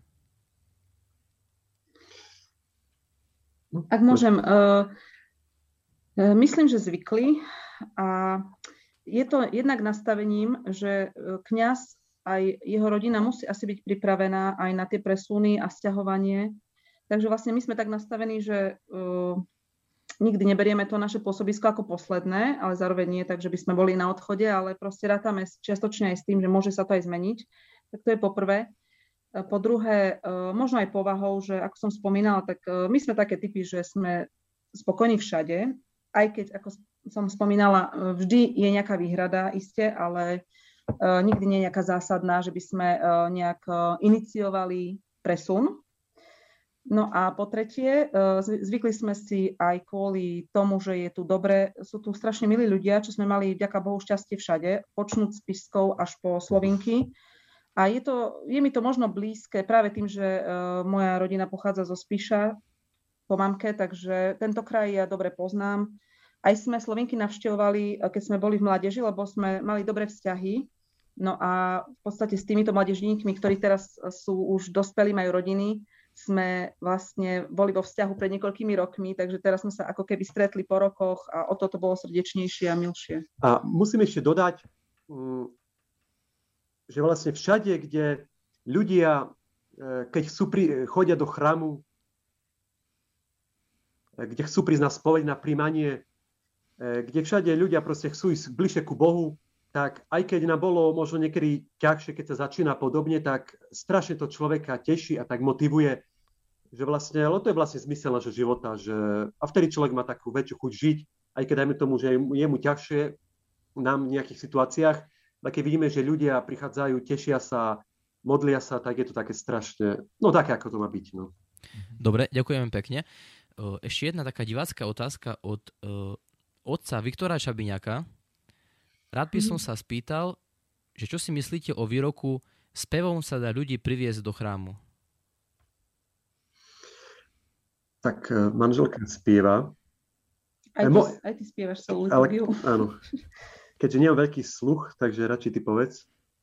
Ak môžem, myslím, že zvykli a je to jednak nastavením, že kňaz aj jeho rodina musí asi byť pripravená aj na tie presuny a sťahovanie. Takže vlastne my sme tak nastavení, že nikdy neberieme to naše pôsobisko ako posledné, ale zároveň nie tak, že by sme boli na odchode, ale proste rátame čiastočne aj s tým, že môže sa to aj zmeniť. Tak to je po prvé. Po druhé, možno aj povahou, že ako som spomínala, tak my sme také typy, že sme spokojní všade, aj keď, ako som spomínala, vždy je nejaká výhrada, iste, ale nikdy nie je nejaká zásadná, že by sme nejak iniciovali presun. No a po tretie, zvykli sme si aj kvôli tomu, že je tu dobre, sú tu strašne milí ľudia, čo sme mali, vďaka Bohu, šťastie všade, počnúť s Spišskou až po Slovinky. A je mi to možno blízke práve tým, že moja rodina pochádza zo Spiša po mamke, takže tento kraj ja dobre poznám. Aj sme Slovinky navštevovali, keď sme boli v mládeži, lebo sme mali dobré vzťahy. No a v podstate s týmito mládežníkmi, ktorí teraz sú už dospelí, majú rodiny, sme vlastne boli vo vzťahu pred niekoľkými rokmi, takže teraz sme sa ako keby stretli po rokoch a o toto bolo srdečnejšie a milšie. A musím ešte dodať, že vlastne všade, kde ľudia, keď chodia do chrámu, kde chcú prísť na spoveď, na príjmanie, kde všade ľudia proste chcú ísť bližšie ku Bohu, tak aj keď nám bolo možno niekedy ťažšie, keď sa začína podobne, tak strašne to človeka teší a tak motivuje, že vlastne, ale to je vlastne zmysel nášho života, že a vtedy človek má takú väčšiu chuť žiť, aj keď dajme tomu, že je mu ťažšie nám v nejakých situáciách, ale keď vidíme, že ľudia prichádzajú, tešia sa, modlia sa, tak je to také strašne, no také, ako to má byť. No. Dobre, ďakujeme pekne. Ešte jedna taká divácka otázka od otca Viktora Čabiňaka. Rád by som sa spýtal, že čo si myslíte o výroku spevom sa dá ľudí priviesť do chrámu? Tak manželka spieva. Aj ty spievaš celú liturgiu. Áno. Keďže nemám veľký sluch, takže radšej ty povedz.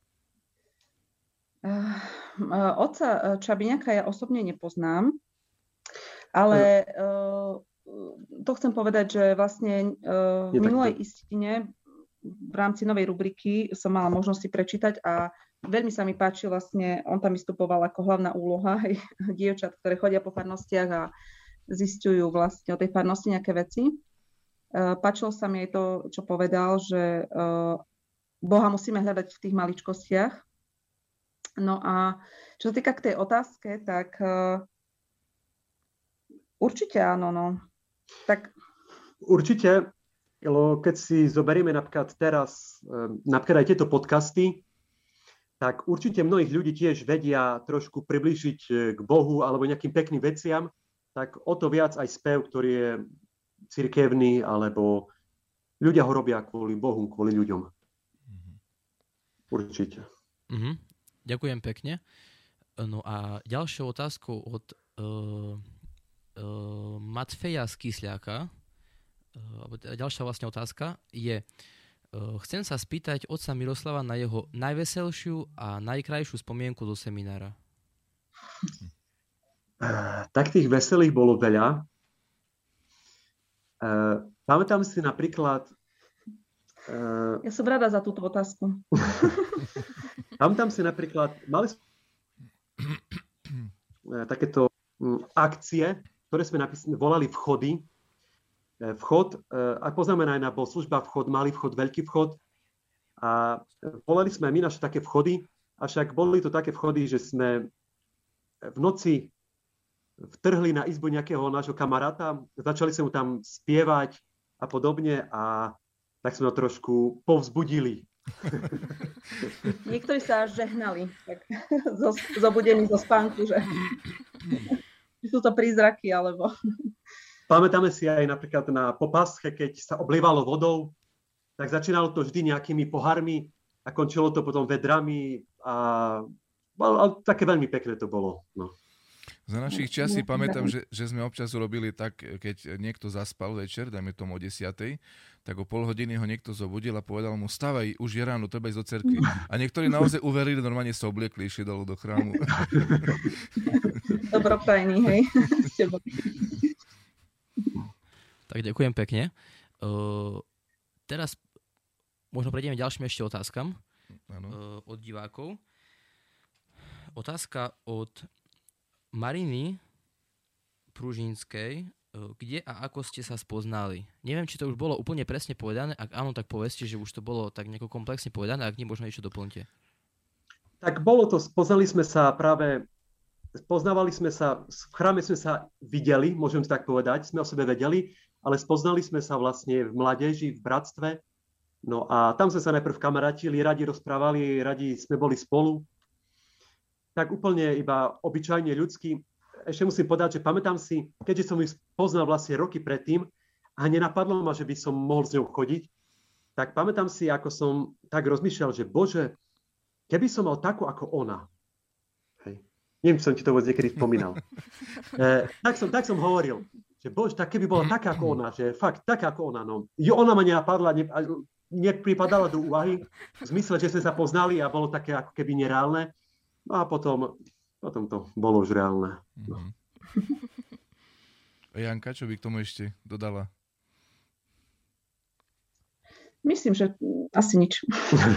Otca Čabiňaka ja osobne nepoznám, ale to chcem povedať, že vlastne v minulej istine v rámci novej rubriky som mala možnosť si prečítať a veľmi sa mi páči, vlastne on tam vystupoval ako hlavná úloha dievčat, ktoré chodia po farnostiach a zisťujú vlastne o tej farnosti nejaké veci. Páčilo sa mi aj to, čo povedal, že Boha musíme hľadať v tých maličkostiach. No a čo sa týka k tej otázke, tak určite áno. No. Tak... Určite. Keď si zoberieme napríklad teraz, napríklad aj tieto podcasty, tak určite mnohých ľudí tiež vedia trošku priblížiť k Bohu alebo nejakým pekným veciam, tak o to viac aj spev, ktorý je cirkevný, alebo ľudia ho robia kvôli Bohu, kvôli ľuďom. Určite. Ďakujem pekne. No a ďalšou otázkou od Matfeja z Kysľáka, ďalšia vlastne otázka je, chcem sa spýtať otca Miroslava na jeho najveselšiu a najkrajšiu spomienku do seminára. Tak tých veselých bolo veľa. Pamätám si napríklad... Ja som rada za túto otázku. Pamätám si napríklad, mali sme takéto akcie, ktoré sme volali vchody. Vchod, ak poznáme aj na bohoslužba vchod, malý vchod, veľký vchod. A volali sme aj my naše také vchody, avšak boli to také vchody, že sme v noci vtrhli na izbu nejakého nášho kamaráta, začali sme mu tam spievať a podobne a tak sme ho trošku povzbudili. Niektorí sa až žehnali, tak zobudení zo spánku, že sú to prízraky, alebo... Pamätáme si aj napríklad na Popasche, keď sa oblievalo vodou, tak začínalo to vždy nejakými pohármi a končilo to potom vedrami a také veľmi pekné to bolo. No. Za našich čas si pamätám, že sme občas urobili tak, keď niekto zaspal večer, dajme tomu o 10:00, tak o pol hodiny ho niekto zobudil a povedal mu, stávaj, už je ráno, treba ísť do cerkvi. A niektorí naozaj uverili, normálne sa obliekli, išli dolu do chrámu. Dobroprajný, hej. Tak ďakujem pekne. Teraz možno prejdeme ďalším ešte otázkam od divákov. Otázka od Mariny Pružínskej. Kde a ako ste sa spoznali? Neviem, či to už bolo úplne presne povedané. Ak áno, tak povedzte, že už to bolo tak nejako komplexne povedané. Ak nie, možno ešte doplňte. Tak bolo to, spoznali sme sa práve, spoznávali sme sa, v chráme sme sa videli, môžem si tak povedať, sme o sebe vedeli, ale spoznali sme sa vlastne v mládeži, v bratstve. No a tam sme sa najprv kamarátili, radi rozprávali, radi sme boli spolu. Tak úplne iba obyčajne ľudský. Ešte musím povedať, že pamätám si, keďže som ju poznal vlastne roky predtým a nenapadlo ma, že by som mohol s ňou chodiť, tak pamätám si, ako som tak rozmýšľal, že Bože, keby som mal takú ako ona. Hej. Neviem, či som ti to vôbec niekedy spomínal. Tak som hovoril, že Bože, tak keby bola taká ako ona, že fakt taká ako ona. No. Ona ma nenapadla, nepripadala do úvahy, v zmysle, že sme sa poznali a bolo také ako keby nereálne. No a potom to bolo už reálne. No. Janka, čo by k tomu ešte dodala? Myslím, že asi nič.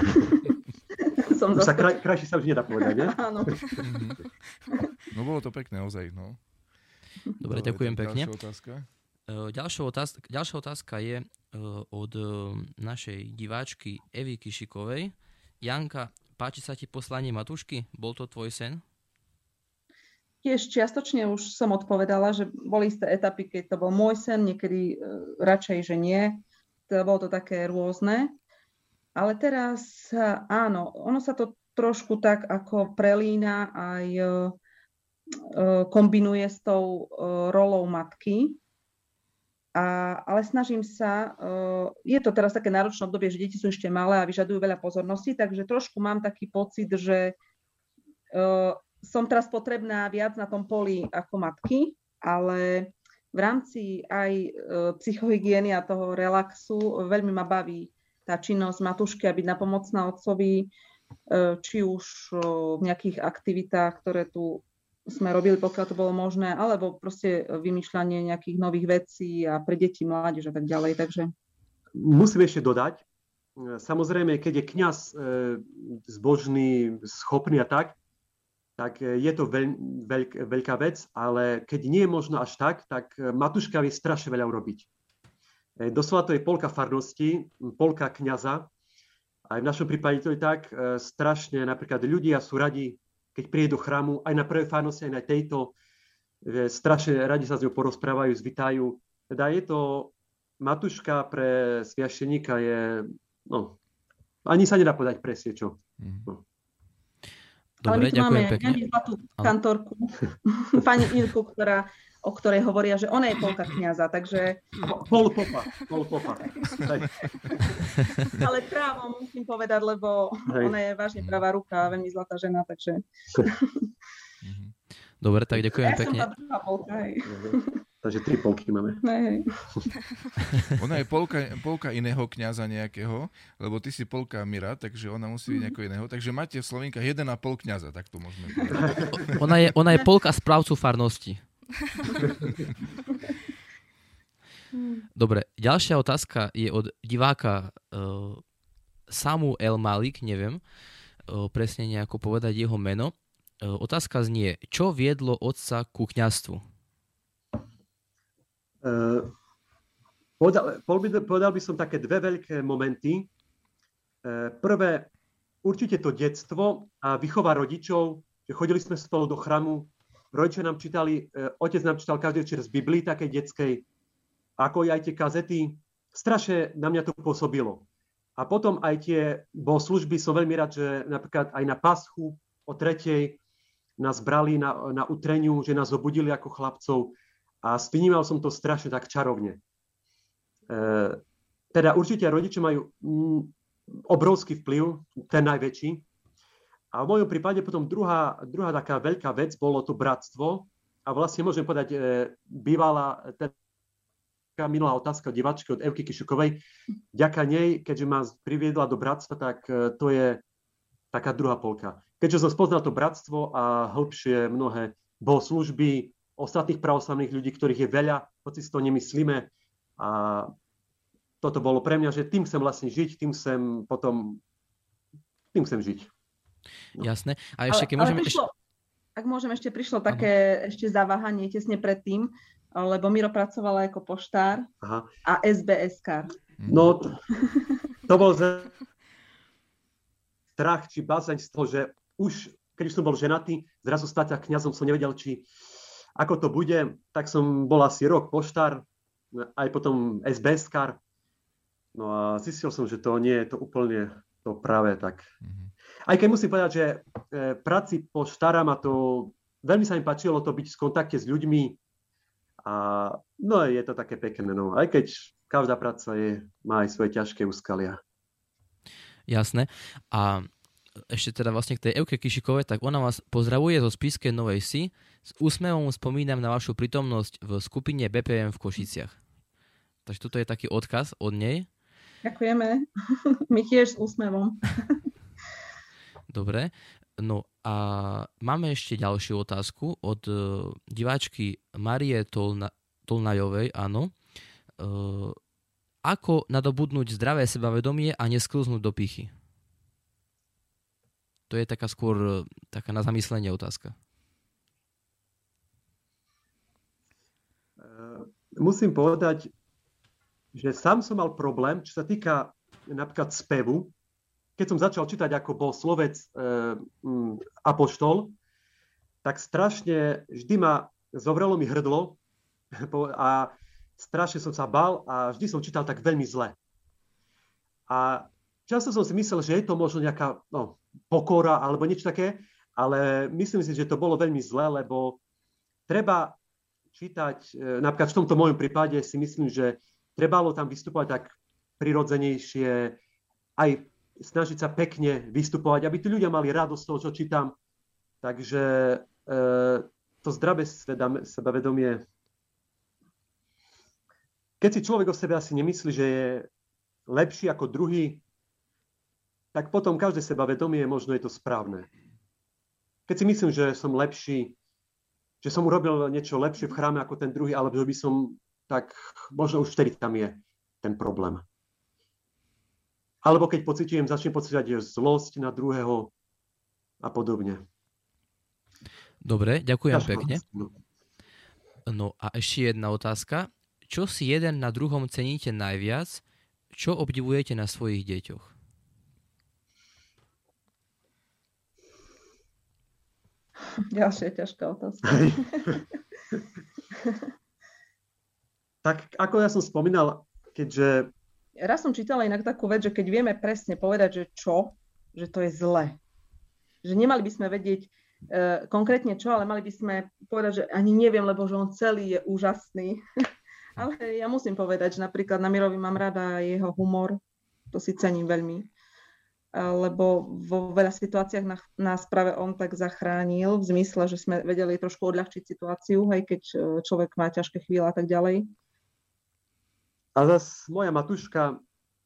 Krajšie sa už nedá povedať, ne? Áno. No bolo to pekné, ozaj. No. Dobre, ďakujem pekne. Ďalšia otázka je od našej diváčky Evy Kišikovej. Janka, páči sa ti poslanie Matúšky? Bol to tvoj sen? Tiež čiastočne už som odpovedala, že boli isté etapy, keď to bol môj sen, niekedy radšej, že nie. Bolo to také rôzne. Ale teraz áno, ono sa to trošku tak ako prelína aj kombinuje s tou rolou matky. Ale snažím sa, je to teraz také náročné obdobie, že deti sú ešte malé a vyžadujú veľa pozornosti, takže trošku mám taký pocit, že som teraz potrebná viac na tom poli ako matky, ale v rámci aj psychohygieny a toho relaxu veľmi ma baví tá činnosť matušky a byť napomocná otcovi, či už v nejakých aktivitách, ktoré tu sme robili, pokiaľ to bolo možné, alebo proste vymýšľanie nejakých nových vecí a pre deti, mládež a tak ďalej. Takže musím ešte dodať, samozrejme, keď je kňaz zbožný, schopný a tak je to veľká vec, ale keď nie je možno až tak matuška vie strašne veľa urobiť. Doslova to je polka farnosti, polka kňaza. Aj v našom prípade to je tak, strašne napríklad ľudia sú radi, keď príde do chrámu, aj na prvej farnosti, aj na tejto, strašne radi sa s ňou porozprávajú, zvítajú. Teda je to, matuška pre sviašteníka je, ani sa nedá povedať presne čo. Dobre, ďakujem pekne. Ale my tu máme kantorku, pani Ilku, o ktorej hovoria, že ona je polka kňaza, takže... Polpopa. Ale právom musím povedať, lebo ona je vážne pravá ruka, veľmi zlatá žena, takže... Dobre, tak ďakujem pekne. Ja som tá druhá polka, hej. Takže 3 polky máme. Hej. Ona je polka iného kňaza nejakého, lebo ty si polka Mira, takže ona musí byť nejakého iného. Takže máte v Slovenkách 1,5 kňaza, tak to môžeme povedať. Ona je polka správcu farnosti. Dobre, ďalšia otázka je od diváka Samuel Malik, neviem presne nejako povedať jeho meno. Otázka znie, čo viedlo otca ku kňazstvu? Povedal by som také dve veľké momenty. Prvé, určite to detstvo a výchova rodičov, že chodili sme spolu do chramu, rodičia nám čítali, otec nám čítal každý večer z Biblii, takej detskej, ako aj tie kazety. Strašne na mňa to pôsobilo. A potom aj tie bohoslužby, som veľmi rád, že napríklad aj na Paschu o 3:00 nás brali na utreniu, že nás obudili ako chlapcov a vnímal som to strašne tak čarovne. Teda určite rodičia majú obrovský vplyv, ten najväčší. A v mojom prípade potom druhá taká veľká vec bolo to bratstvo. A vlastne môžem povedať, bývala taká minulá otázka od diváčky od Evky Kišukovej. Vďaka nej, keďže ma priviedla do bratstva, tak to je taká druhá polka. Keďže som spoznal to bratstvo a hĺbšie mnohé bohoslužby, ostatných pravoslavných ľudí, ktorých je veľa, hoci si to nemyslíme. A toto bolo pre mňa, že tým chcem vlastne žiť, tým chcem žiť. No. Jasné. A ešte, keď môžeme... Ak môžem, prišlo také ešte zaváhanie tesne predtým, lebo Miro pracovala ako poštár a SBS-kár. No, to bol strach či bázeň z toho, že už, keď som bol ženatý, zrazu stať sa kňazom, som nevedel, či ako to bude, tak som bol asi rok poštár, aj potom SBS-kár. No a zistil som, že to nie je to úplne to práve tak. Aj keď musím povedať, že práci poštára ma to, veľmi sa mi páčilo to byť v kontakte s ľuďmi a no je to také pekné, no. Aj keď každá práca má aj svoje ťažké úskalia. Jasné. A ešte teda vlastne k tej Evke Kišikovej, tak ona vás pozdravuje zo Spišskej Novej Vsi. S úsmevom spomínam na vašu prítomnosť v skupine BPM v Košiciach. Takže toto je taký odkaz od nej. Ďakujeme. My tiež s úsmevom. Dobre. No a máme ešte ďalšiu otázku od diváčky Marie Tolnajovej. Áno. Ako nadobudnúť zdravé sebavedomie a nesklznúť do pýchy? To je taká skôr taká na zamyslenie otázka. Musím povedať, že sám som mal problém, čo sa týka napríklad spevu. Keď som začal čítať, ako bol slovec apoštol, tak strašne vždy ma zovrelo mi hrdlo a strašne som sa bál a vždy som čítal tak veľmi zle. A často som si myslel, že je to možno nejaká pokora alebo niečo také, ale myslím si, že to bolo veľmi zlé, lebo treba čítať, napríklad v tomto mojom prípade si myslím, že trebalo tam vystupovať tak prirodzenejšie, aj snažiť sa pekne vystupovať, aby tí ľudia mali radosť z toho, čo čítam. Takže to zdravé sebavedomie. Keď si človek o sebe asi nemyslí, že je lepší ako druhý, tak potom každé sebavedomie možno je to správne. Keď si myslím, že som lepší, že som urobil niečo lepšie v chráme ako ten druhý, alebo že by som, tak možno už vtedy tam je ten problém. Alebo keď začnem pociťovať zlosť na druhého a podobne. Dobre, ďakujem pekne. No a ešte jedna otázka. Čo si jeden na druhom ceníte najviac? Čo obdivujete na svojich deťoch? Ďalšia ťažká otázka. Tak ako ja som spomínal, keďže... Raz som čítala inak takú vec, že keď vieme presne povedať, že to je zle. Že nemali by sme vedieť konkrétne čo, ale mali by sme povedať, že ani neviem, lebo že on celý je úžasný. Ale ja musím povedať, že napríklad na Mirovi mám rada jeho humor, to si cením veľmi, lebo vo veľa situáciách nás práve on tak zachránil, v zmysle, že sme vedeli trošku odľahčiť situáciu, hej, keď človek má ťažké chvíle a tak ďalej. A zase moja Matuška,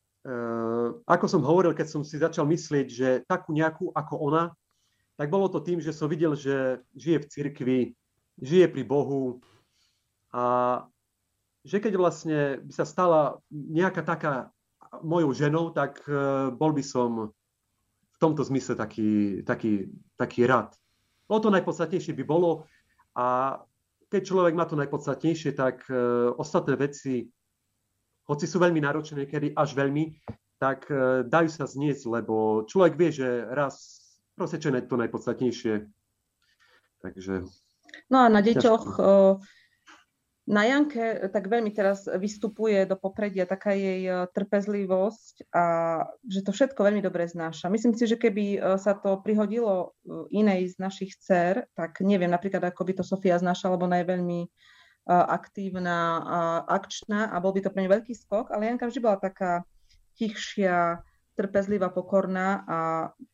ako som hovoril, keď som si začal myslieť, že takú nejakú ako ona, tak bolo to tým, že som videl, že žije v cirkvi, žije pri Bohu a že keď vlastne by sa stala nejaká taká mojou ženou, tak bol by som v tomto zmysle taký rád. To najpodstatnejšie by bolo a keď človek má to najpodstatnejšie, tak ostatné veci, hoci sú veľmi náročné, niekedy až veľmi, tak dajú sa zniesť, lebo človek vie, že raz proste čo je to najpodstatnejšie. Takže... No a na deťoch... Na Janke tak veľmi teraz vystupuje do popredia taká jej trpezlivosť a že to všetko veľmi dobre znáša. Myslím si, že keby sa to prihodilo inej z našich dcer, tak neviem, napríklad ako by to Sofia znášala, lebo ona je veľmi aktívna, akčná a bol by to pre ňu veľký skok, ale Janka vždy bola taká tichšia, trpezlivá, pokorná a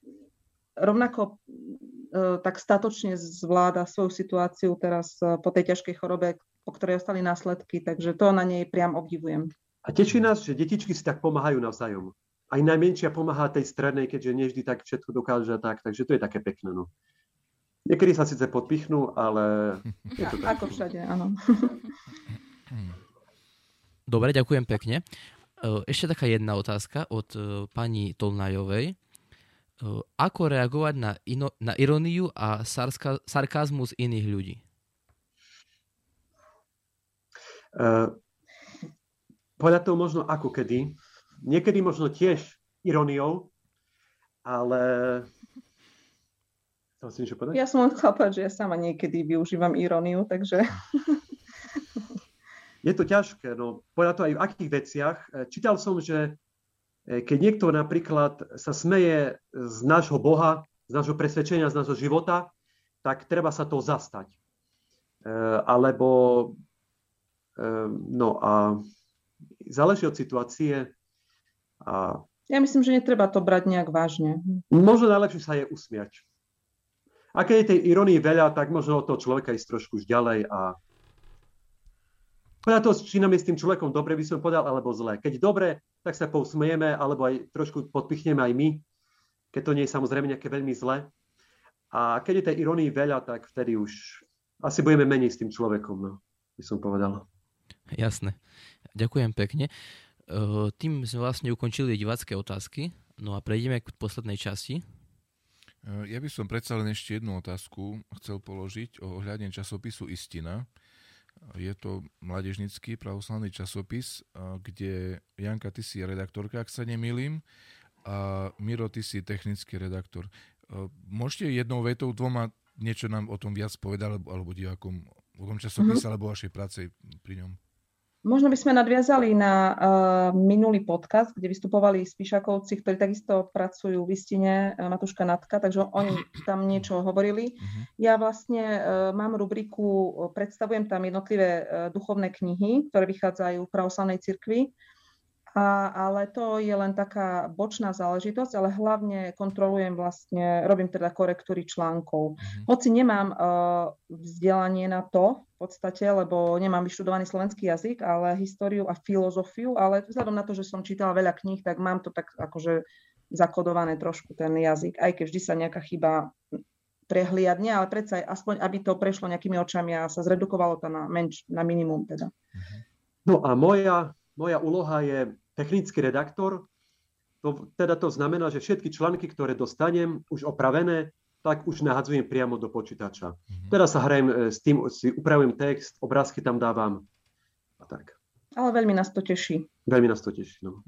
rovnako tak statočne zvláda svoju situáciu teraz po tej ťažkej chorobe, po ktorej ostali následky, takže to na nej priam obdivujem. A teší nás, že detičky si tak pomáhajú navzájom. Aj najmenšia pomáha tej strednej, keďže nevždy tak všetko dokáže tak, takže to je také pekné. No. Niekedy sa síce podpichnú, ale... Je to tak. Ako všade, áno. Dobre, ďakujem pekne. Ešte taká jedna otázka od pani Tolnajovej. Ako reagovať na iróniu a sarkazmus iných ľudí? Povedať to možno ako kedy. Niekedy možno tiež iróniou, ale... Ja som len chcela povedať, že ja sama niekedy využívam iróniu, takže... Je to ťažké, no povedať to aj v akých veciach. Čítal som, že keď niekto napríklad sa smeje z nášho Boha, z nášho presvedčenia, z nášho života, tak treba sa toho zastať. Alebo no a záleží od situácie. A ja myslím, že netreba to brať nejak vážne. Možno najlepšie sa je usmiať. A keď je tej irónie veľa, tak možno od toho človeka ísť trošku už ďalej a povedať to, či nám je s tým človekom dobre, by som povedal, alebo zle. Keď dobre, tak sa pousmejeme, alebo aj trošku podpichneme aj my, keď to nie je samozrejme nejaké veľmi zle. A keď je tej irónie veľa, tak vtedy už asi budeme menej s tým človekom, no, by som povedal. Jasné. Ďakujem pekne. Tým sme vlastne ukončili divácké otázky. No a prejdeme k poslednej časti. Ja by som predsa len ešte jednu otázku chcel položiť ohľadne časopisu Istina. Je to mládežnický pravoslavný časopis, kde Janka, ty si redaktorka, ak sa nemýlim, a Miro, ty si technický redaktor. Môžete jednou vetou, dvoma niečo nám o tom viac povedať, alebo divákom o tom časopise, alebo vašej práce pri ňom? Možno by sme nadviazali na minulý podcast, kde vystupovali Spíšakovci, ktorí takisto pracujú v Istine, Matúška Natka, takže oni tam niečo hovorili. Ja vlastne mám rubriku, predstavujem tam jednotlivé duchovné knihy, ktoré vychádzajú v pravoslavnej cirkvi, ale to je len taká bočná záležitosť, ale hlavne kontrolujem vlastne, robím teda korektúry článkov. Hoci nemám vzdelanie na to v podstate, lebo nemám vyštudovaný slovenský jazyk, ale históriu a filozofiu, ale vzhľadom na to, že som čítala veľa kníh, tak mám to tak akože zakodované trošku ten jazyk, aj keď vždy sa nejaká chyba prehliadne, ale predsa aspoň, aby to prešlo nejakými očami a sa zredukovalo to na minimum teda. No a moja úloha je technický redaktor, to znamená, že všetky články, ktoré dostanem už opravené, tak už nahadzujem priamo do počítača. Teraz sa hrajem s tým, si upravujem text, obrázky tam dávam a tak. Ale veľmi nás to teší. Veľmi nás to teší, no.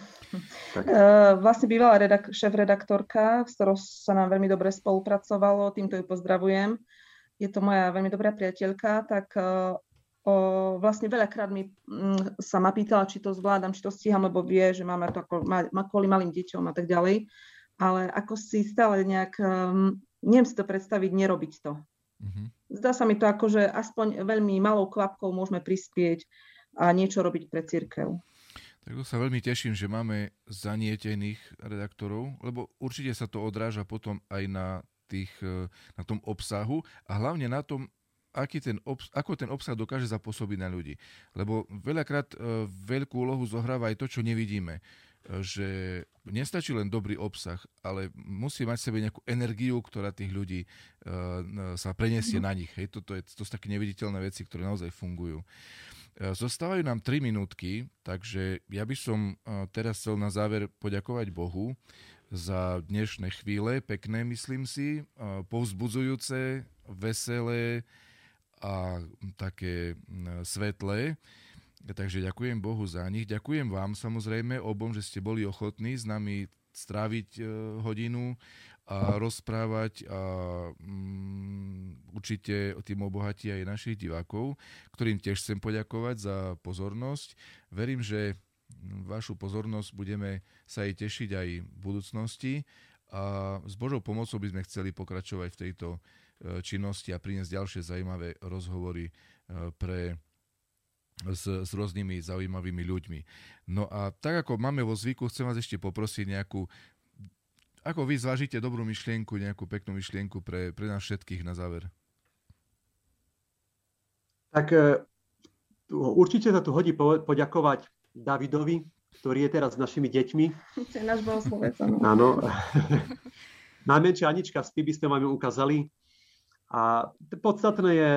Vlastne bývalá šéf-redaktorka, s ktorou sa nám veľmi dobre spolupracovalo, týmto ju pozdravujem. Je to moja veľmi dobrá priateľka, tak vlastne veľakrát sa ma pýtala, či to zvládam, či to stíham, lebo vie, že máme to kvôli malým deťom a tak ďalej. Ale ako si stále nejak, neviem si to predstaviť, nerobiť to. Zdá sa mi to ako, že aspoň veľmi malou kvapkou môžeme prispieť a niečo robiť pre cirkev. Tak to sa veľmi teším, že máme zanietených redaktorov, lebo určite sa to odráža potom aj na tom obsahu a hlavne na tom, ako ten obsah dokáže zapôsobiť na ľudí. Lebo veľakrát veľkú úlohu zohráva aj to, čo nevidíme. Že nestačí len dobrý obsah, ale musí mať v sebe nejakú energiu, ktorá tých ľudí sa preniesie na nich. Hej, to sú také neviditeľné veci, ktoré naozaj fungujú. Zostávajú nám 3 minútky, takže ja by som teraz chcel na záver poďakovať Bohu za dnešné chvíle, pekné, myslím si, povzbudzujúce, veselé, a také svetlé. Takže ďakujem Bohu za nich. Ďakujem vám samozrejme obom, že ste boli ochotní s nami stráviť hodinu a rozprávať a určite tým obohatí aj našich divákov, ktorým tiež chcem poďakovať za pozornosť. Verím, že vašu pozornosť budeme sa aj tešiť aj v budúcnosti a s Božou pomocou by sme chceli pokračovať v tejto činnosti a priniesť ďalšie zaujímavé rozhovory s rôznymi zaujímavými ľuďmi. No a tak ako máme vo zvyku, chcem vás ešte poprosiť ako vy zvážite dobrú myšlienku, nejakú peknú myšlienku pre nás všetkých na záver. Tak určite sa tu hodí poďakovať Davidovi, ktorý je teraz s našimi deťmi. To je náš bohoslovec. Áno. Najmenšia Anička spí, by ste vám ju ukázali. A podstatné je,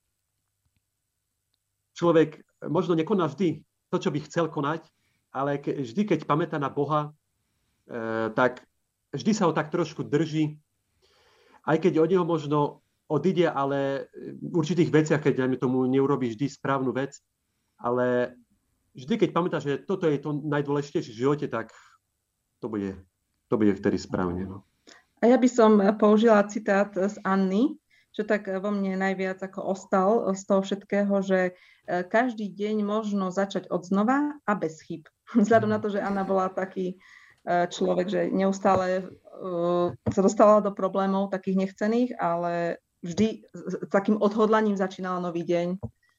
človek možno nekoná vždy to, čo by chcel konať, ale vždy, keď pamätá na Boha, tak vždy sa ho tak trošku drží. Aj keď od neho možno odíde, ale v určitých veciach, keď dajme tomu neurobí vždy správnu vec, ale vždy, keď pamätá, že toto je to najdôležitejšie v živote, tak to bude vtedy správne. No. A ja by som použila citát z Anny, čo tak vo mne najviac ako ostal z toho všetkého, že každý deň možno začať od znova a bez chýb. Vzhľadom na to, že Anna bola taký človek, že neustále sa dostala do problémov takých nechcených, ale vždy s takým odhodlaním začínala nový deň.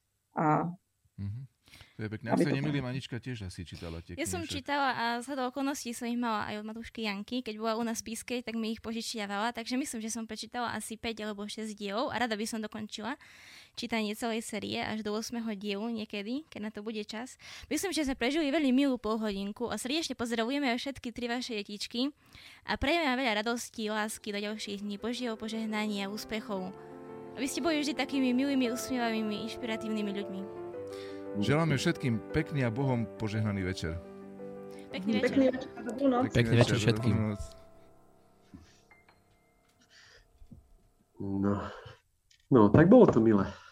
To je pekné. Ak sa nemýlim, Anička tiež asi čítala tie knižky. Ja som čítala a zhodou okolností som ich mala aj od Matúšky Janky. Keď bola u nás v Pískej, tak mi ich požičiavala. Takže myslím, že som prečítala asi 5 alebo 6 dielov a rada by som dokončila čítanie celej série až do 8. dielu niekedy, keď na to bude čas. Myslím, že sme prežili veľmi milú polhodinku a srdečne pozdravujeme aj všetky 3 vaše detičky a prejeme veľa radosti, lásky do ďalších dní, Božieho požehnania a úspechov. Aby ste boli vždy takými milými, usmievavými, inšpiratívnymi ľuďmi. Želáme všetkým pekný a Bohom požehnaný večer. Pekný večer. Pekný večer. Dobrú noc. Pekný večer všetkým. No, tak bolo to milé.